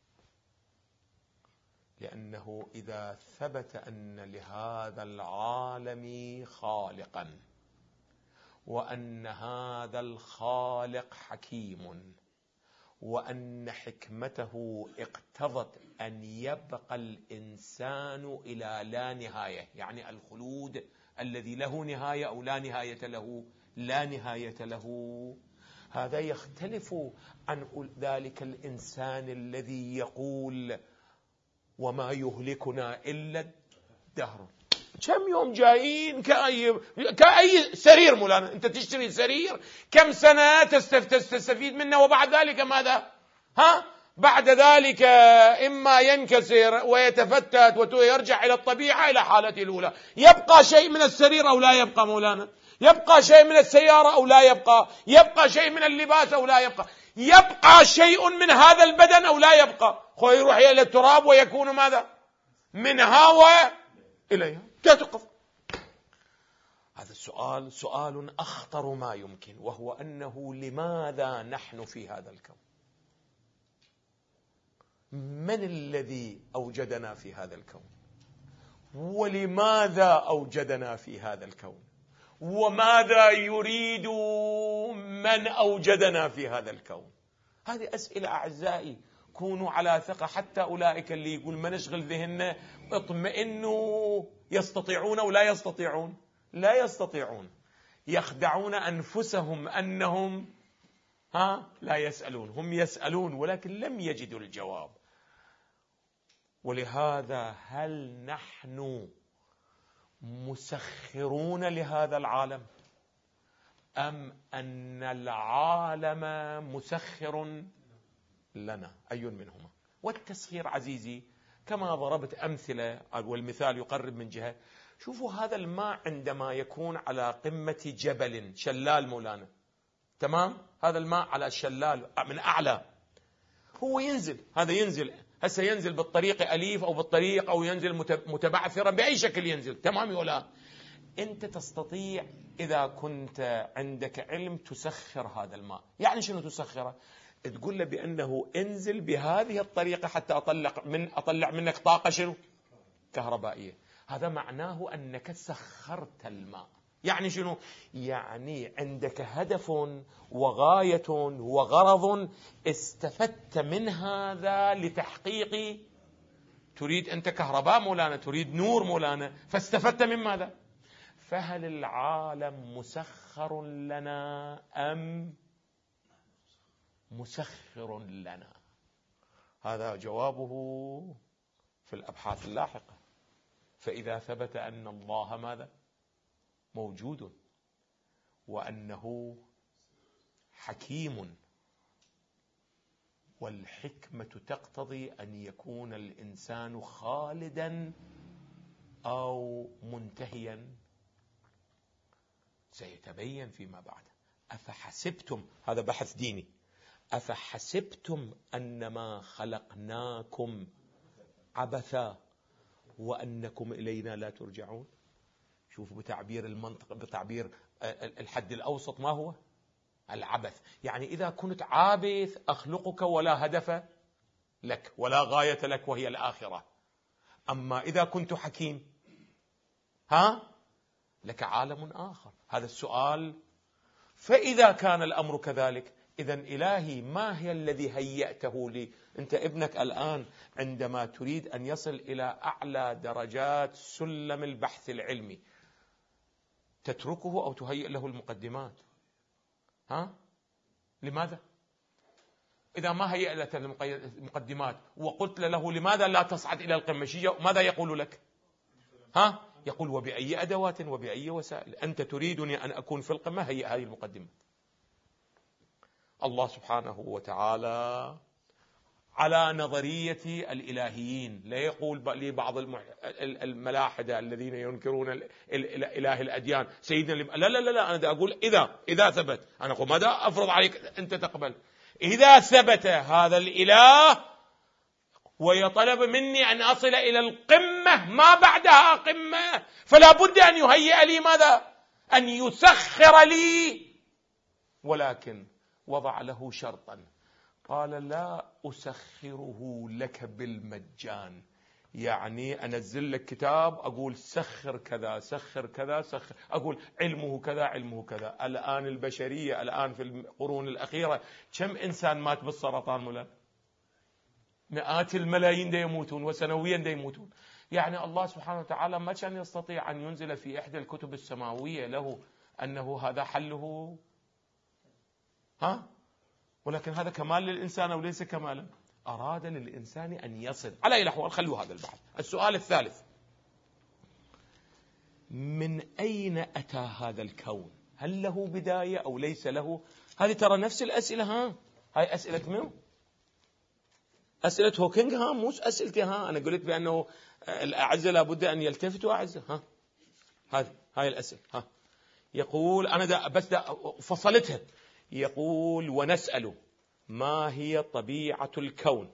Speaker 1: لأنه إذا ثبت أن لهذا العالم خالقا، وأن هذا الخالق حكيم، وأن حكمته اقتضت أن يبقى الإنسان إلى لا نهاية، يعني الخلود الذي له نهاية أو لا نهاية له، لا نهاية له، هذا يختلف عن ذلك الإنسان الذي يقول وما يهلكنا إلا الدهر. كم يوم جايين كأي سرير مولانا، أنت تشتري سرير كم سنة تستفيد منه، وبعد ذلك ماذا؟ بعد ذلك إما ينكسر ويتفتت ويرجع إلى الطبيعة إلى حالته الأولى. يبقى شيء من السرير أو لا يبقى مولانا؟ يبقى شيء من السيارة أو لا يبقى؟ يبقى شيء من اللباس أو لا يبقى؟ يبقى شيء من هذا البدن أو لا يبقى؟ هو يروح إلى التراب ويكون ماذا؟ منها وإليها. تقف. هذا السؤال سؤال أخطر ما يمكن، وهو أنه لماذا نحن في هذا الكون؟ من الذي أوجدنا في هذا الكون؟ ولماذا أوجدنا في هذا الكون؟ وماذا يريد من أوجدنا في هذا الكون؟ هذه أسئلة أعزائي، كونوا على ثقة. حتى أولئك اللي يقول ما نشغل ذهننا، اطمئنوا. يستطيعون ولا يستطيعون؟ لا يستطيعون. يخدعون أنفسهم أنهم لا يسألون. هم يسألون ولكن لم يجدوا الجواب. ولهذا هل نحن مسخرون لهذا العالم، أم أن العالم مسخر لنا؟ أي منهما؟ والتسخير عزيزي كما ضربت أمثلة، والمثال يقرب من جهة. شوفوا هذا الماء عندما يكون على قمة جبل، شلال مولانا، تمام؟ هذا الماء على الشلال من أعلى، هو ينزل، هذا ينزل هسه، ينزل بالطريق أليف أو بالطريق، أو ينزل متبعثرا، بأي شكل ينزل، تمام ولا؟ أنت تستطيع إذا كنت عندك علم تسخر هذا الماء. يعني شنو تسخره؟ تقول له بأنه انزل بهذه الطريقة حتى أطلع منك طاقة شنو؟ كهربائية. هذا معناه أنك سخرت الماء. يعني شنو؟ يعني عندك هدف وغاية وغرض استفدت من هذا لتحقيق. تريد أنت كهرباء مولانا، تريد نور مولانا، فاستفدت من ماذا؟ فهل العالم مسخر لنا أم مسخر لنا؟ هذا جوابه في الأبحاث اللاحقة. فإذا ثبت أن الله ماذا؟ موجود، وأنه حكيم، والحكمة تقتضي أن يكون الإنسان خالدا أو منتهيا، سيتبين فيما بعد. أفحسبتم، هذا بحث ديني، أفحسبتم أنما خلقناكم عبثا وأنكم إلينا لا ترجعون. شوفوا بتعبير المنطق، بتعبير الحد الأوسط ما هو العبث. يعني إذا كنت عابث أخلقك ولا هدف لك ولا غاية لك وهي الآخرة. أما إذا كنت حكيم لك عالم آخر. هذا السؤال. فإذا كان الأمر كذلك، إذن إلهي ما هي الذي هيأته لي؟ أنت ابنك الآن عندما تريد أن يصل إلى أعلى درجات سلم البحث العلمي تتركه أو تهيئ له المقدمات؟ لماذا؟ إذا ما هيأت المقدمات وقلت له لماذا لا تصعد إلى القمة، ماذا يقول لك؟ يقول وبأي أدوات وبأي وسائل؟ أنت تريدني أن أكون في القمة، هيئ هذه المقدمة. الله سبحانه وتعالى على نظرية الإلهيين. لا يقول لي بعض الملاحدة الذين ينكرون إله الأديان سيدنا لا لا لا، أنا أقول إذا ثبت، أنا أقول ماذا أفرض عليك أنت تقبل؟ إذا ثبت هذا الإله ويطلب مني أن أصل إلى القمة ما بعدها قمة، فلا بد أن يهيئ لي ماذا؟ أن يسخر لي. ولكن وضع له شرطا، قال لا أسخره لك بالمجان. يعني أنزل لك كتاب أقول سخر كذا سخر كذا سخر، أقول علمه كذا علمه كذا. الآن البشرية الآن في القرون الأخيرة كم إنسان مات بالسرطان مولانا؟ مئات الملايين دا يموتون وسنويا دا يموتون. يعني الله سبحانه وتعالى ما كان يستطيع أن ينزل في إحدى الكتب السماوية له أنه هذا حله؟ ولكن هذا كمال للإنسان أو ليس كمالا؟ أراد للإنسان أن يصل على أي الأحوال. خلوا هذا البحث. السؤال الثالث، من أين أتى هذا الكون؟ هل له بداية أو ليس له؟ هذه ترى نفس الأسئلة. هاي أسئلة منه؟ أسئلة هوكينج مو أسئلتي. أنا قلت بأنه الأعزة لابد أن يلتفتوا أعزة. هاي الأسئلة. يقول أنا بس فصلتها. يقول ونسأل ما هي طبيعة الكون،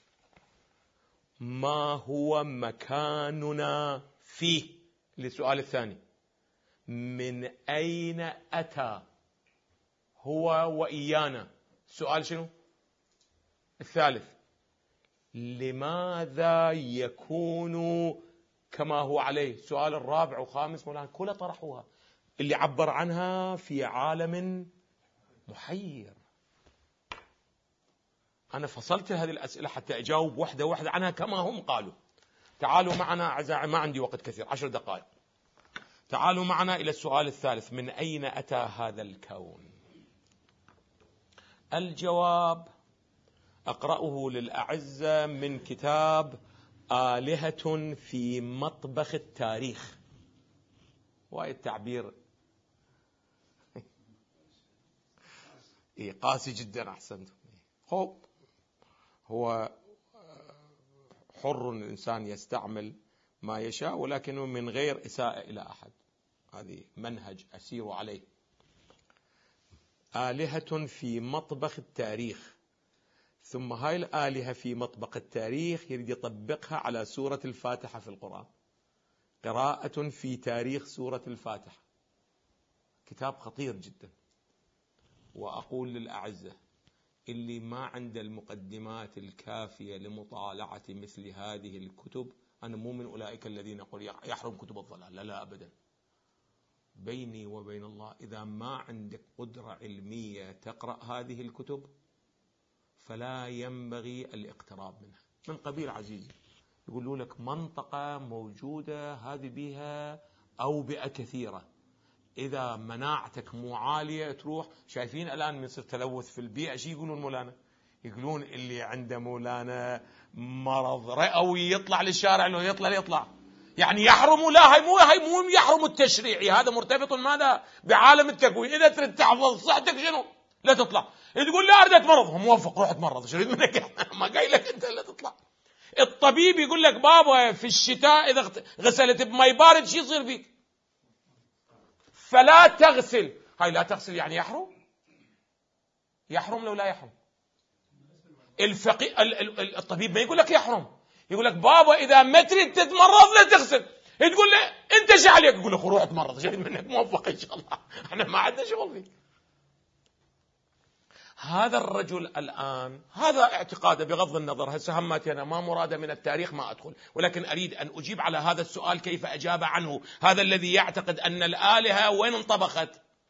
Speaker 1: ما هو مكاننا فيه. للسؤال الثاني، من أين أتى هو وإيانا. السؤال شنو؟ الثالث، لماذا يكون كما هو عليه. السؤال الرابع وخامس مولانا كلها طرحوها، اللي عبر عنها في عالم محير. أنا فصلت هذه الأسئلة حتى أجاوب وحدة وحدة عنها كما هم قالوا. تعالوا معنا أعزائي، ما عندي وقت كثير، 10 دقائق. تعالوا معنا إلى السؤال الثالث، من أين أتى هذا الكون؟ الجواب أقرأه للأعزة من كتاب آلهة في مطبخ التاريخ. وهي التعبير قاسي جدا. أحسنتم. هو حر الإنسان يستعمل ما يشاء، ولكنه من غير إساءة إلى أحد. هذه منهج أسير عليه. آلهة في مطبخ التاريخ. ثم هاي الآلهة في مطبخ التاريخ يريد يطبقها على سورة الفاتحة في القرآن. قراءة في تاريخ سورة الفاتحة، كتاب خطير جدا. وأقول للأعزة اللي ما عنده المقدمات الكافية لمطالعة مثل هذه الكتب، أنا مو من أولئك الذين يقول يحرم كتب الضلال، لا لا أبدا. بيني وبين الله، إذا ما عندك قدرة علمية تقرأ هذه الكتب فلا ينبغي الاقتراب منها. من قبيل عزيزي يقولوا لك منطقة موجودة هذه بها أوبئة كثيرة، إذا مناعتك مو عالية تروح. شايفين الآن يصير تلوث في البيئة. شي يقولون مولانا؟ يقولون اللي عنده مولانا مرض رئوي يطلع للشارع، لو يطلع يعني يحرم. لا، هاي مو يحرم التشريعي، هذا مرتبط ماذا بعالم التكوين. إذا تريد تحفظ صحتك شنو؟ لا تطلع. تقول لا أردت مرض، هم موافق، روح تمرض. شريد منك ما قايل لك أنت لا تطلع. الطبيب يقول لك بابا في الشتاء إذا غسلت بماء بارد شو يصير فيك؟ فلا تغسل. هاي لا تغسل يعني يحرم لو لا يحرم. الطبيب ما يقول لك يحرم، يقول لك بابا إذا ما تريد تتمرض لا تغسل، تقول له أنت شو عليك؟ يقول له روح اتمرض، جاي منك موفق إن شاء الله، احنا ما عندنا شغل فيك. هذا الرجل الآن هذا اعتقاده بغض النظر، هسه هماتي أنا ما مراد من التاريخ ما أدخل، ولكن أريد أن أجيب على هذا السؤال كيف أجاب عنه هذا الذي يعتقد أن الآلهة وين انطبخت؟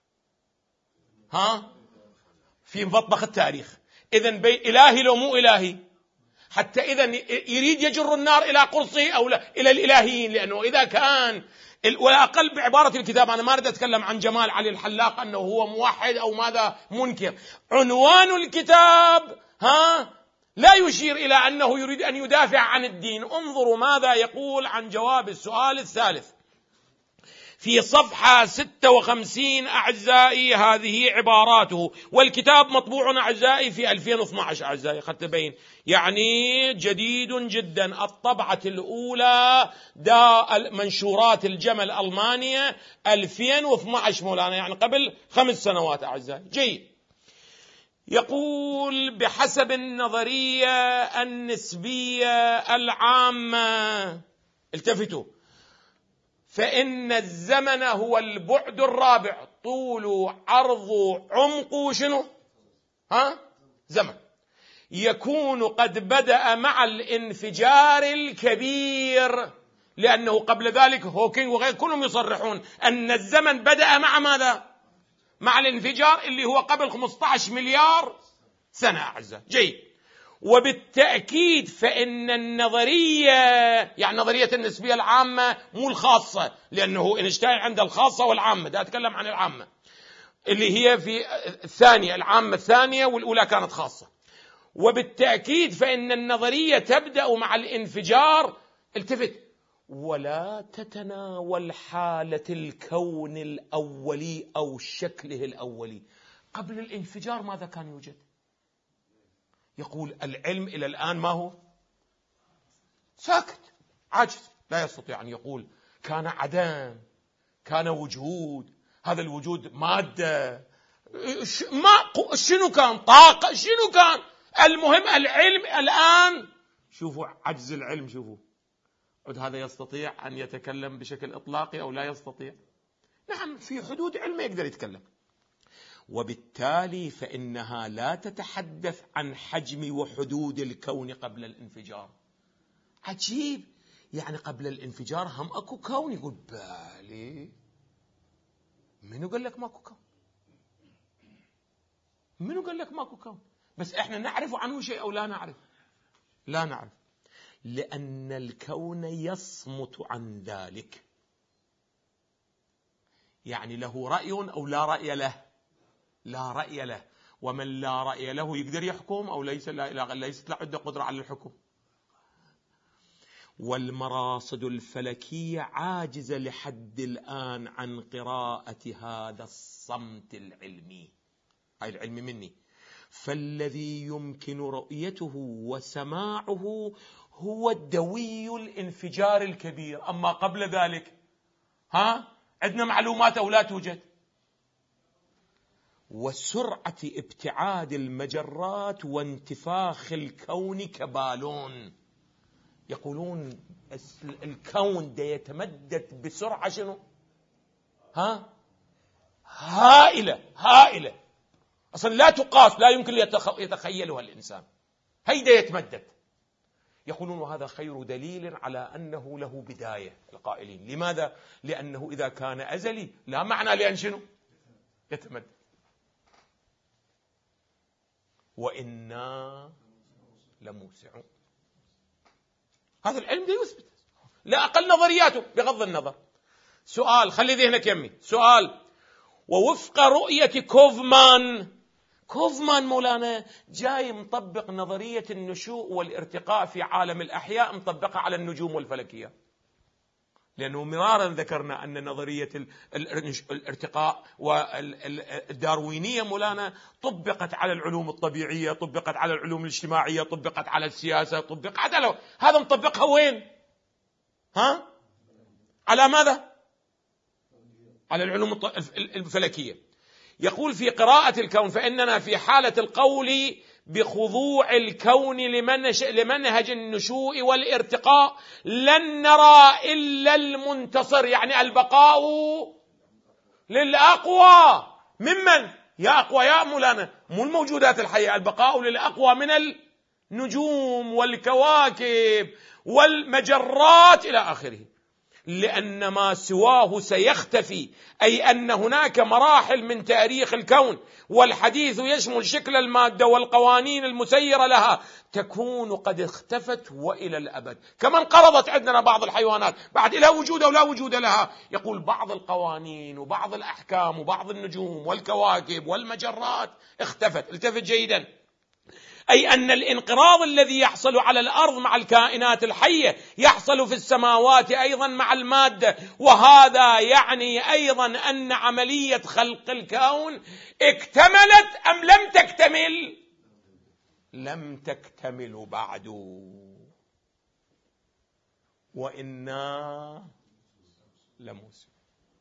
Speaker 1: في مطبخ التاريخ. إذن إلهي لو مو إلهي، حتى إذن يريد يجر النار إلى قرصه أو لا إلى الإلهيين، لأنه إذا كان ولا أقل بعبارة الكتاب، أنا ما أريد أتكلم عن جمال علي الحلاق أنه هو موحد أو ماذا منكر، عنوان الكتاب لا يشير إلى أنه يريد أن يدافع عن الدين. انظروا ماذا يقول عن جواب السؤال الثالث في صفحة 56 أعزائي، هذه عباراته، والكتاب مطبوع أعزائي في 2012 أعزائي، قد تبين يعني جديد جدا، الطبعة الأولى منشورات الجمل ألمانيا 2012 مولانا، يعني قبل 5 سنوات أعزائي. جيد. يقول بحسب النظرية النسبية العامة، التفتوا، فإن الزمن هو البعد الرابع، طول عرض عمق شنو؟ زمن، يكون قد بدأ مع الانفجار الكبير، لأنه قبل ذلك هوكينج وغيره كلهم يصرحون أن الزمن بدأ مع ماذا؟ مع الانفجار اللي هو قبل 15 مليار سنة أعزائي. جيد. وبالتأكيد فإن النظرية، يعني نظرية النسبية العامة مو الخاصة، لأنه إينشتاين عند الخاصة والعامة، ده أتكلم عن العامة اللي هي في الثانية، العامة الثانية والأولى كانت خاصة. وبالتأكيد فإن النظرية تبدأ مع الانفجار، التفت، ولا تتناول حالة الكون الأولي أو شكله الأولي. قبل الانفجار ماذا كان يوجد؟ يقول العلم إلى الآن ما هو؟ ساكت، عاجز، لا يستطيع أن يقول كان عدم، كان وجود، هذا الوجود مادة، شنو كان؟ طاقة، شنو كان؟ المهم العلم الآن، شوفوا عجز العلم، شوفوا هذا يستطيع أن يتكلم بشكل إطلاقي أو لا يستطيع؟ نعم، في حدود علمه يقدر يتكلم. وبالتالي فإنها لا تتحدث عن حجم وحدود الكون قبل الانفجار. عجيب، يعني قبل الانفجار هم أكو كون؟ يقول بالي، منو قال لك ماكو كون؟ منو قال لك ماكو كون؟ بس احنا نعرف عنه شيء أو لا نعرف؟ لا نعرف، لأن الكون يصمت عن ذلك. يعني له رأي أو لا رأي له؟ لا رأي له. ومن لا رأي له يقدر يحكم أو ليست له عنده قدرة على الحكم. والمراصد الفلكية عاجزة لحد الآن عن قراءة هذا الصمت العلمي، هاي العلم مني. فالذي يمكن رؤيته وسماعه هو دوي الانفجار الكبير. أما قبل ذلك عندنا معلومات أو لا توجد؟ وسرعة ابتعاد المجرات وانتفاخ الكون كبالون. يقولون الكون ده يتمدد بسرعة شنو؟ هائلة أصلا لا تقاس، لا يمكن يتخيلها الإنسان. هيدا يتمدد. يقولون وهذا خير دليل على أنه له بداية. القائلين لماذا؟ لأنه إذا كان أزلي لا معنى لأن شنو؟ يتمدد. وإنا لموسعون. هذا العلم ده يثبت، لا أقل نظرياته بغض النظر. سؤال، خلي ذهنك يمي، سؤال. ووفق رؤية كوفمان مولانا جاي مطبق نظرية النشوء والارتقاء في عالم الأحياء، مطبقة على النجوم والفلكية، لأنه مرارا ذكرنا أن نظرية الارتقاء والداروينية مولانا طبقت على العلوم الطبيعية، طبقت على العلوم الاجتماعية، طبقت على السياسة، طبقت على هذا مطبقها وين؟ على ماذا؟ على العلوم الفلكية. يقول في قراءة الكون: فإننا في حالة القول بخضوع الكون لمنهج النشوء والارتقاء لن نرى إلا المنتصر، يعني البقاء للأقوى. ممن؟ يا أقوى يا مولانا، مو الموجودات الحية، البقاء للأقوى من النجوم والكواكب والمجرات إلى آخره، لأن ما سواه سيختفي، أي أن هناك مراحل من تاريخ الكون والحديث يشمل شكل المادة والقوانين المسيرة لها تكون قد اختفت وإلى الأبد، كما انقرضت عندنا بعض الحيوانات بعد لا وجود ولا وجود لها. يقول بعض القوانين وبعض الأحكام وبعض النجوم والكواكب والمجرات اختفت. التفت جيدا، أي أن الانقراض الذي يحصل على الأرض مع الكائنات الحية يحصل في السماوات أيضا مع المادة، وهذا يعني أيضا أن عملية خلق الكون اكتملت أم لم تكتمل؟ لم تكتمل بعد. وإنا لموسى،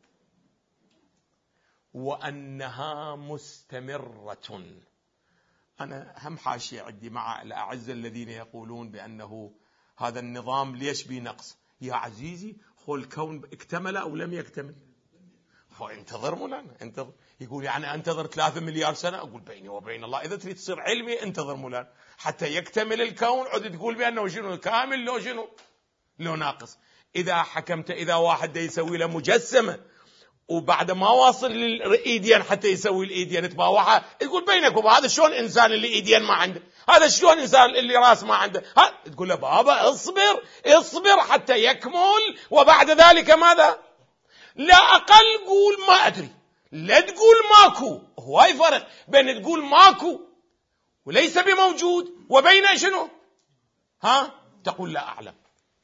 Speaker 1: وأنها مستمرة. أنا هم حاشية عندي مع الأعزة الذين يقولون بأنه هذا النظام ليش بيه نقص. يا عزيزي، هو الكون اكتمل أو لم يكتمل؟ هو انتظر مولانا، انتظر. يقول يعني أنتظر 3 مليار سنة؟ أقول بيني وبين الله إذا تريد تصير علمي انتظر مولانا حتى يكتمل الكون، عد تقول بأنه شنو كامل لو شنو لو ناقص. إذا حكمت إذا واحد يسوي له مجسمة وبعد ما واصل للإيديان حتى يسوي الإيديان تباوعها، تقول بينكم هذا شلون إنسان اللي إيديان ما عنده، هذا شلون إنسان اللي راس ما عنده، تقول له بابا اصبر حتى يكمل، وبعد ذلك ماذا؟ لا أقل قول ما أدري، لا تقول ماكو. هواي فرق بين تقول ماكو وليس بموجود وبين شنو تقول لا أعلم.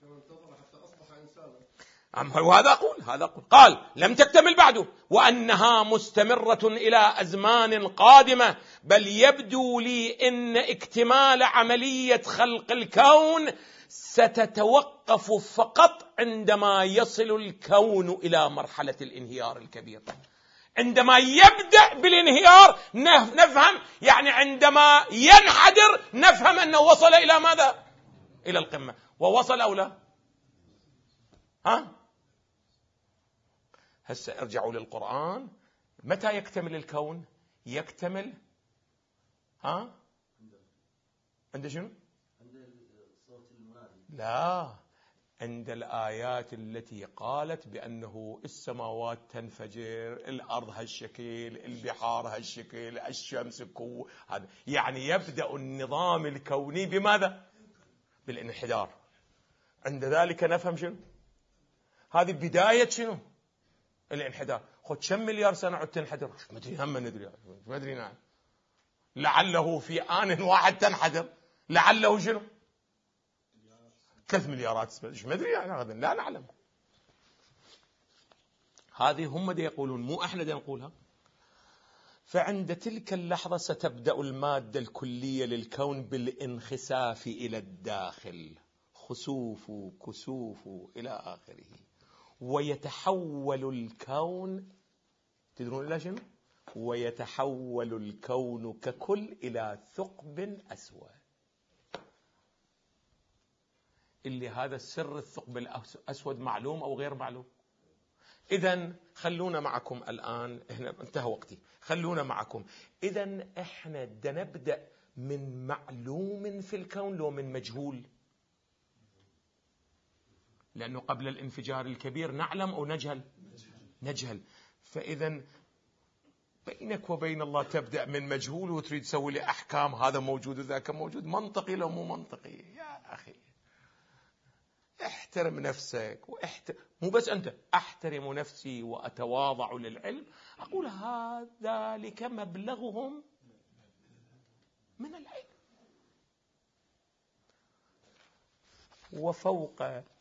Speaker 1: وهذا هذا أقول قال لم تكتمل بعده، وأنها مستمرة إلى أزمان قادمة، بل يبدو لي إن اكتمال عملية خلق الكون ستتوقف فقط عندما يصل الكون إلى مرحلة الانهيار الكبير. عندما يبدأ بالانهيار نفهم، يعني عندما ينحدر نفهم أنه وصل إلى ماذا؟ إلى القمة. ووصل أو لا؟ هسه ارجعوا للقرآن. متى يكتمل الكون؟ يكتمل عند شنو؟ عند صوت المنادي؟ لا، عند الآيات التي قالت بأنه السماوات تنفجر، الأرض هالشكل، البحار هالشكل، الشمس هذا يعني يبدأ النظام الكوني بماذا؟ بالانحدار. عند ذلك نفهم شنو؟ هذه بداية شنو؟ الانحدار. خد كم مليار سنة عد تنحدر؟ ما ادري، هم ما ادري نعم. لعله في آن واحد تنحدر، لعله شنو 3 مليارات، ما ادري يعني، لا نعلم. هذه هم دي يقولون، مو احنا دي نقولها. فعند تلك اللحظة ستبدأ المادة الكلية للكون بالانخساف إلى الداخل، خسوف كسوف إلى آخره، ويتحول الكون، تدرون إلى شنو؟ ويتحول الكون ككل إلى ثقب أسود. اللي هذا السر الثقب الأسود معلوم أو غير معلوم؟ إذن خلونا معكم الآن، إحنا انتهى وقتي، خلونا معكم. إذن إحنا نبدأ من معلوم في الكون لو من مجهول؟ لأنه قبل الانفجار الكبير نعلم أو نجهل؟ نجهل. فإذن بينك وبين الله تبدأ من مجهول وتريد تسوي لي أحكام هذا موجود وذاك موجود، منطقي لو مو منطقي؟ يا أخي احترم نفسك مو بس أنت، أحترم نفسي وأتواضع للعلم، أقول ذلك مبلغهم من العلم. وفوق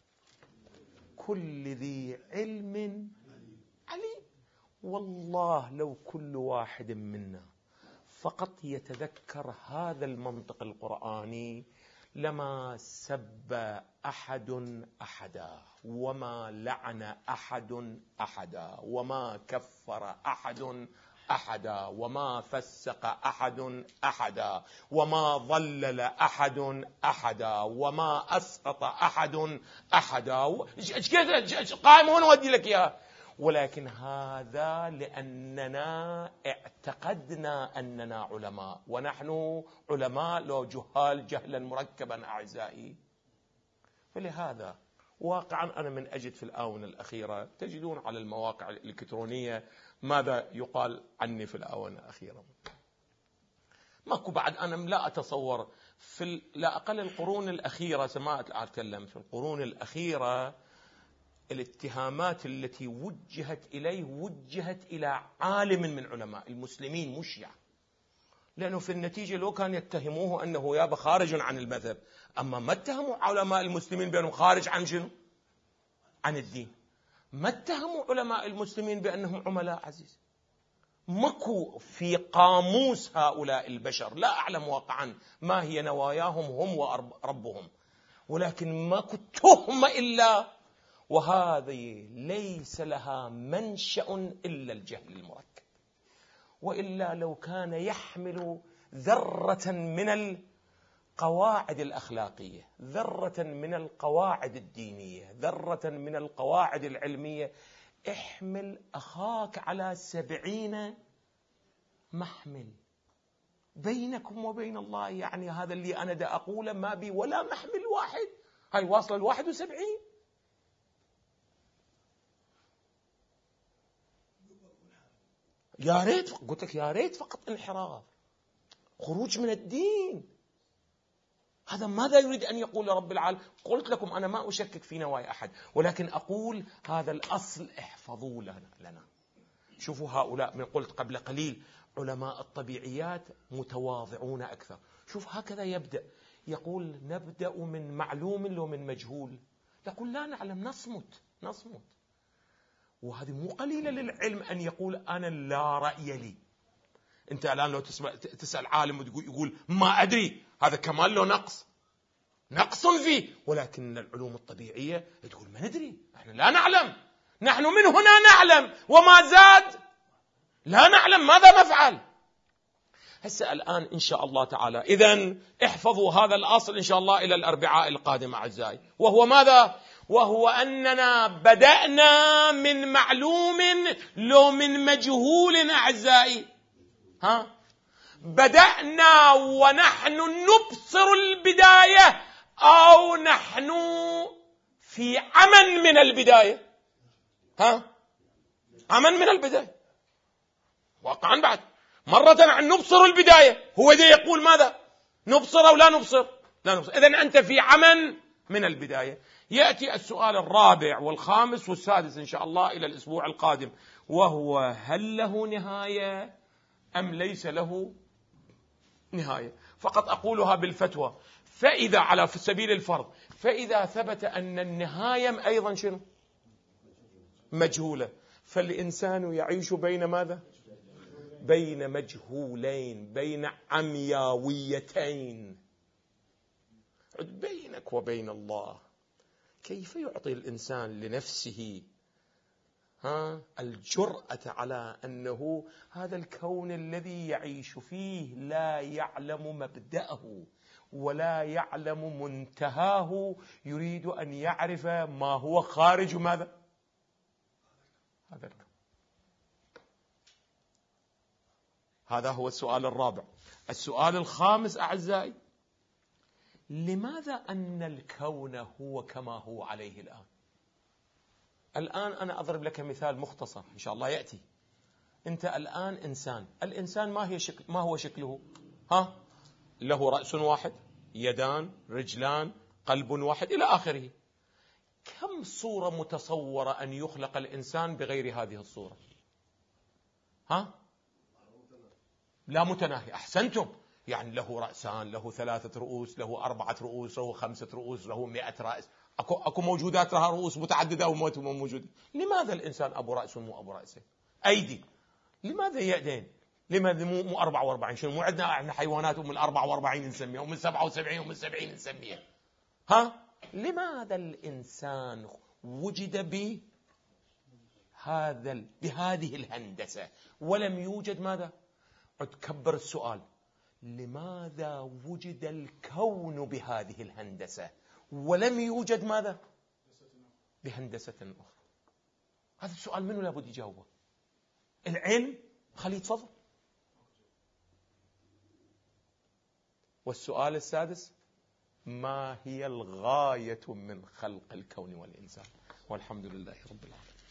Speaker 1: كل ذي علم عليم. والله لو كل واحد منا فقط يتذكر هذا المنطق القرآني لما سب أحد أحدا، وما لعن أحد أحدا، وما كفر أحد أحدا وما فسق أحد أحدا وما ضلل أحد أحدا وما أسقط أحد أحدا. قائم هنا ودي لك إياها. ولكن هذا لأننا اعتقدنا أننا علماء، ونحن علماء لو جهال جهلا مركبا أعزائي. فلهذا واقعا أنا من أجد في الآونة الأخيرة تجدون على المواقع الإلكترونية ماذا يقال عني في الآونة الأخيرة. ماكو بعد، أنا لا أتصور في لا أقل القرون الأخيرة، سمعت أتكلم في القرون الأخيرة الاتهامات التي وجهت إليه وجهت إلى عالم من علماء المسلمين مش يعني، لأنه في النتيجة لو كان يتهموه أنه يابا خارج عن المذهب، أما ما اتهموا علماء المسلمين بأنهم خارج عن شنو؟ عن الدين. ما اتهموا علماء المسلمين بأنهم عملاء عزيز. مكو في قاموس هؤلاء البشر، لا أعلم واقعا ما هي نواياهم هم وربهم، ولكن ماكو تهمة إلا، وهذه ليس لها منشأ إلا الجهل المركب. وإلا لو كان يحمل ذرة من القواعد الأخلاقية، ذرة من القواعد الدينية، ذرة من القواعد العلمية، احمل أخاك على 70 محمل بينكم وبين الله. يعني هذا اللي أنا دا أقوله ما بي ولا محمل واحد، هاي واصلة 71. يا ريت، قلت لك يا ريت فقط انحراف، خروج من الدين. هذا ماذا يريد أن يقول رب العالمين؟ قلت لكم أنا ما أشكك في نوايا أحد، ولكن أقول هذا الأصل احفظوا لنا. شوفوا هؤلاء، من قلت قبل قليل علماء الطبيعيات متواضعون أكثر. شوف هكذا يبدأ، يقول نبدأ من معلوم لو من مجهول، يقول لا نعلم نصمت. وهذه مو قليلة للعلم أن يقول أنا لا رأي لي. أنت الآن لو تسأل عالم يقول ما أدري، هذا كمال له نقص فيه. ولكن العلوم الطبيعية تقول ما ندري، نحن لا نعلم، نحن من هنا نعلم وما زاد لا نعلم ماذا نفعل. هسه الآن إن شاء الله تعالى إذن احفظوا هذا الأصل إن شاء الله إلى الأربعاء القادم أعزائي، وهو ماذا؟ وهو أننا بدأنا من معلوم لو من مجهول أعزائي. بدأنا ونحن نبصر البداية أو نحن في عمن من البداية. عمن من البداية واقعا. بعد مرة عن نبصر البداية، هو ذا يقول ماذا؟ نبصر أو لا نبصر؟ لا نبصر. إذن أنت في عمن من البداية. يأتي السؤال الرابع والخامس والسادس إن شاء الله إلى الأسبوع القادم، وهو هل له نهاية أم ليس له نهاية؟ فقط أقولها بالفتوى، فإذا على سبيل الفرض، فإذا ثبت أن النهاية أيضا شنو؟ مجهولة، فالإنسان يعيش بين ماذا؟ بين مجهولين، بين عمياويتين. بينك وبين الله كيف يعطي الإنسان لنفسه الجرأة على أنه هذا الكون الذي يعيش فيه لا يعلم مبدأه ولا يعلم منتهاه، يريد أن يعرف ما هو خارج ماذا؟ هذا الكون. هذا هو السؤال الرابع. السؤال الخامس أعزائي، لماذا أن الكون هو كما هو عليه الآن؟ الآن أنا أضرب لك مثال مختصر إن شاء الله يأتي. أنت الآن إنسان، الإنسان ما هو شكله؟ له رأس واحد، يدان، رجلان، قلب واحد إلى آخره. كم صورة متصورة أن يخلق الإنسان بغير هذه الصورة؟ لا متناهي. أحسنتم. يعني له رأسان، له 3 رؤوس، له 4 رؤوس، له 5 رؤوس، له 100 رأس. أكو موجودات لها رؤوس متعددة ومو موجودة. لماذا الإنسان أبو رأس ومو أبو رأسين؟ أيدي، لماذا يدين؟ لماذا مو 44؟ شنو مو عندنا حيوانات ومن 44 نسميها، ومن 77 ومن 70 نسميها؟ لماذا الإنسان وجد بهذه الهندسة ولم يوجد ماذا؟ تكبر السؤال، لماذا وجد الكون بهذه الهندسة ولم يوجد ماذا؟ بهندسة أخرى. هذا السؤال منه لابد يجاوبه؟ العلم خليه يتفضل. والسؤال السادس، ما هي الغاية من خلق الكون والإنسان؟ والحمد لله رب العالمين.